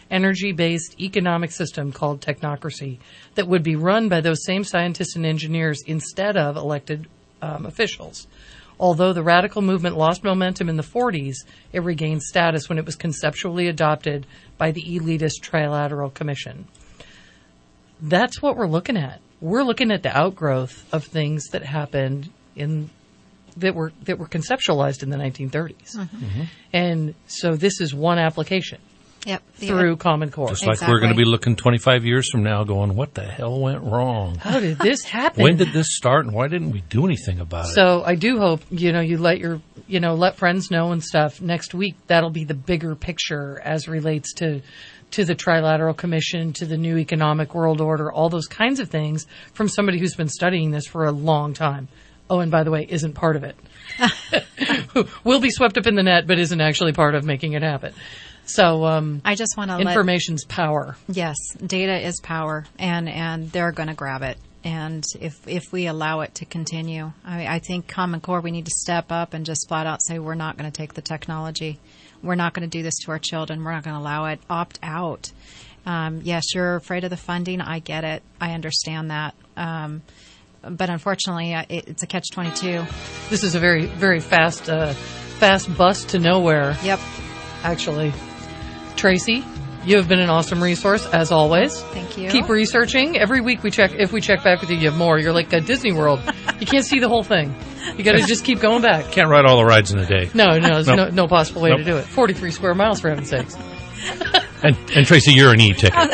energy-based economic system called technocracy that would be run by those same scientists and engineers instead of elected um, officials. Although the radical movement lost momentum in the forties, it regained status when it was conceptually adopted by the elitist Trilateral Commission. That's what we're looking at. We're looking at the outgrowth of things that happened in that were that were conceptualized in the nineteen thirties. Mm-hmm. Mm-hmm. And so this is one application. Yep. Through Common Core. Just like exactly. We're going to be looking twenty-five years from now going, what the hell went wrong? How did this happen? When did this start and why didn't we do anything about it? So I do hope, you know, you let your, you know, let friends know and stuff. Next week, that'll be the bigger picture as relates to, to the Trilateral Commission, to the new economic world order, all those kinds of things from somebody who's been studying this for a long time. Oh, and by the way, isn't part of it. Will be swept up in the net, but isn't actually part of making it happen. So um, I just want to information's let, power. Yes, data is power, and, and they're going to grab it. And if if we allow it to continue, I, I think Common Core, we need to step up and just flat out say we're not going to take the technology. We're not going to do this to our children. We're not going to allow it. Opt out. Um, yes, you're afraid of the funding. I get it. I understand that. Um, but unfortunately, it, it's a catch twenty-two. This is a very, very fast, uh, fast bus to nowhere. Yep. Actually. Tracy, you have been an awesome resource, as always. Thank you. Keep researching. Every week we check, if we check back with you, you have more. You're like at Disney World. You can't see the whole thing. You got to just keep going back. Can't ride all the rides in a day. No, no, there's nope. no, no possible way nope. to do it. forty-three square miles, for heaven's sakes. And, and Tracy, you're an e-ticket.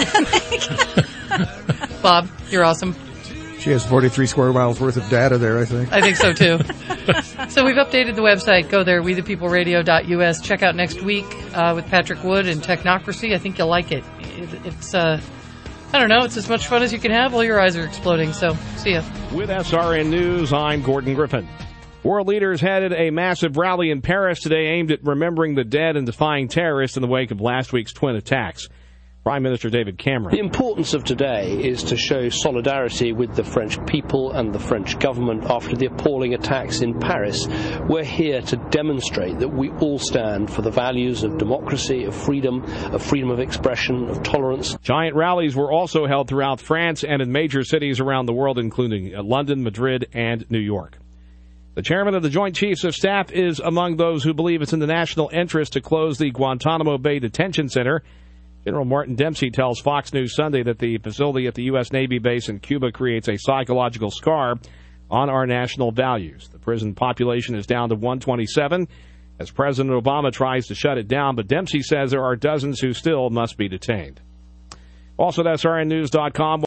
Bob, you're awesome. She has forty-three square miles worth of data there, I think. I think so, too. So we've updated the website. Go there, we the people radio dot U S. Check out next week uh, with Patrick Wood and Technocracy. I think you'll like it. it it's, uh, I don't know, it's as much fun as you can have while your eyes are exploding. So, see ya. With S R N News, I'm Gordon Griffin. World leaders headed a massive rally in Paris today aimed at remembering the dead and defying terrorists in the wake of last week's twin attacks. Prime Minister David Cameron. The importance of today is to show solidarity with the French people and the French government after the appalling attacks in Paris. We're here to demonstrate that we all stand for the values of democracy, of freedom, of freedom of expression, of tolerance. Giant rallies were also held throughout France and in major cities around the world, including London, Madrid, and New York. The chairman of the Joint Chiefs of Staff is among those who believe it's in the national interest to close the Guantanamo Bay Detention Center. General Martin Dempsey tells Fox News Sunday that the facility at the U S. Navy base in Cuba creates a psychological scar on our national values. The prison population is down to one twenty-seven as President Obama tries to shut it down, but Dempsey says there are dozens who still must be detained. Also at S R N news dot com.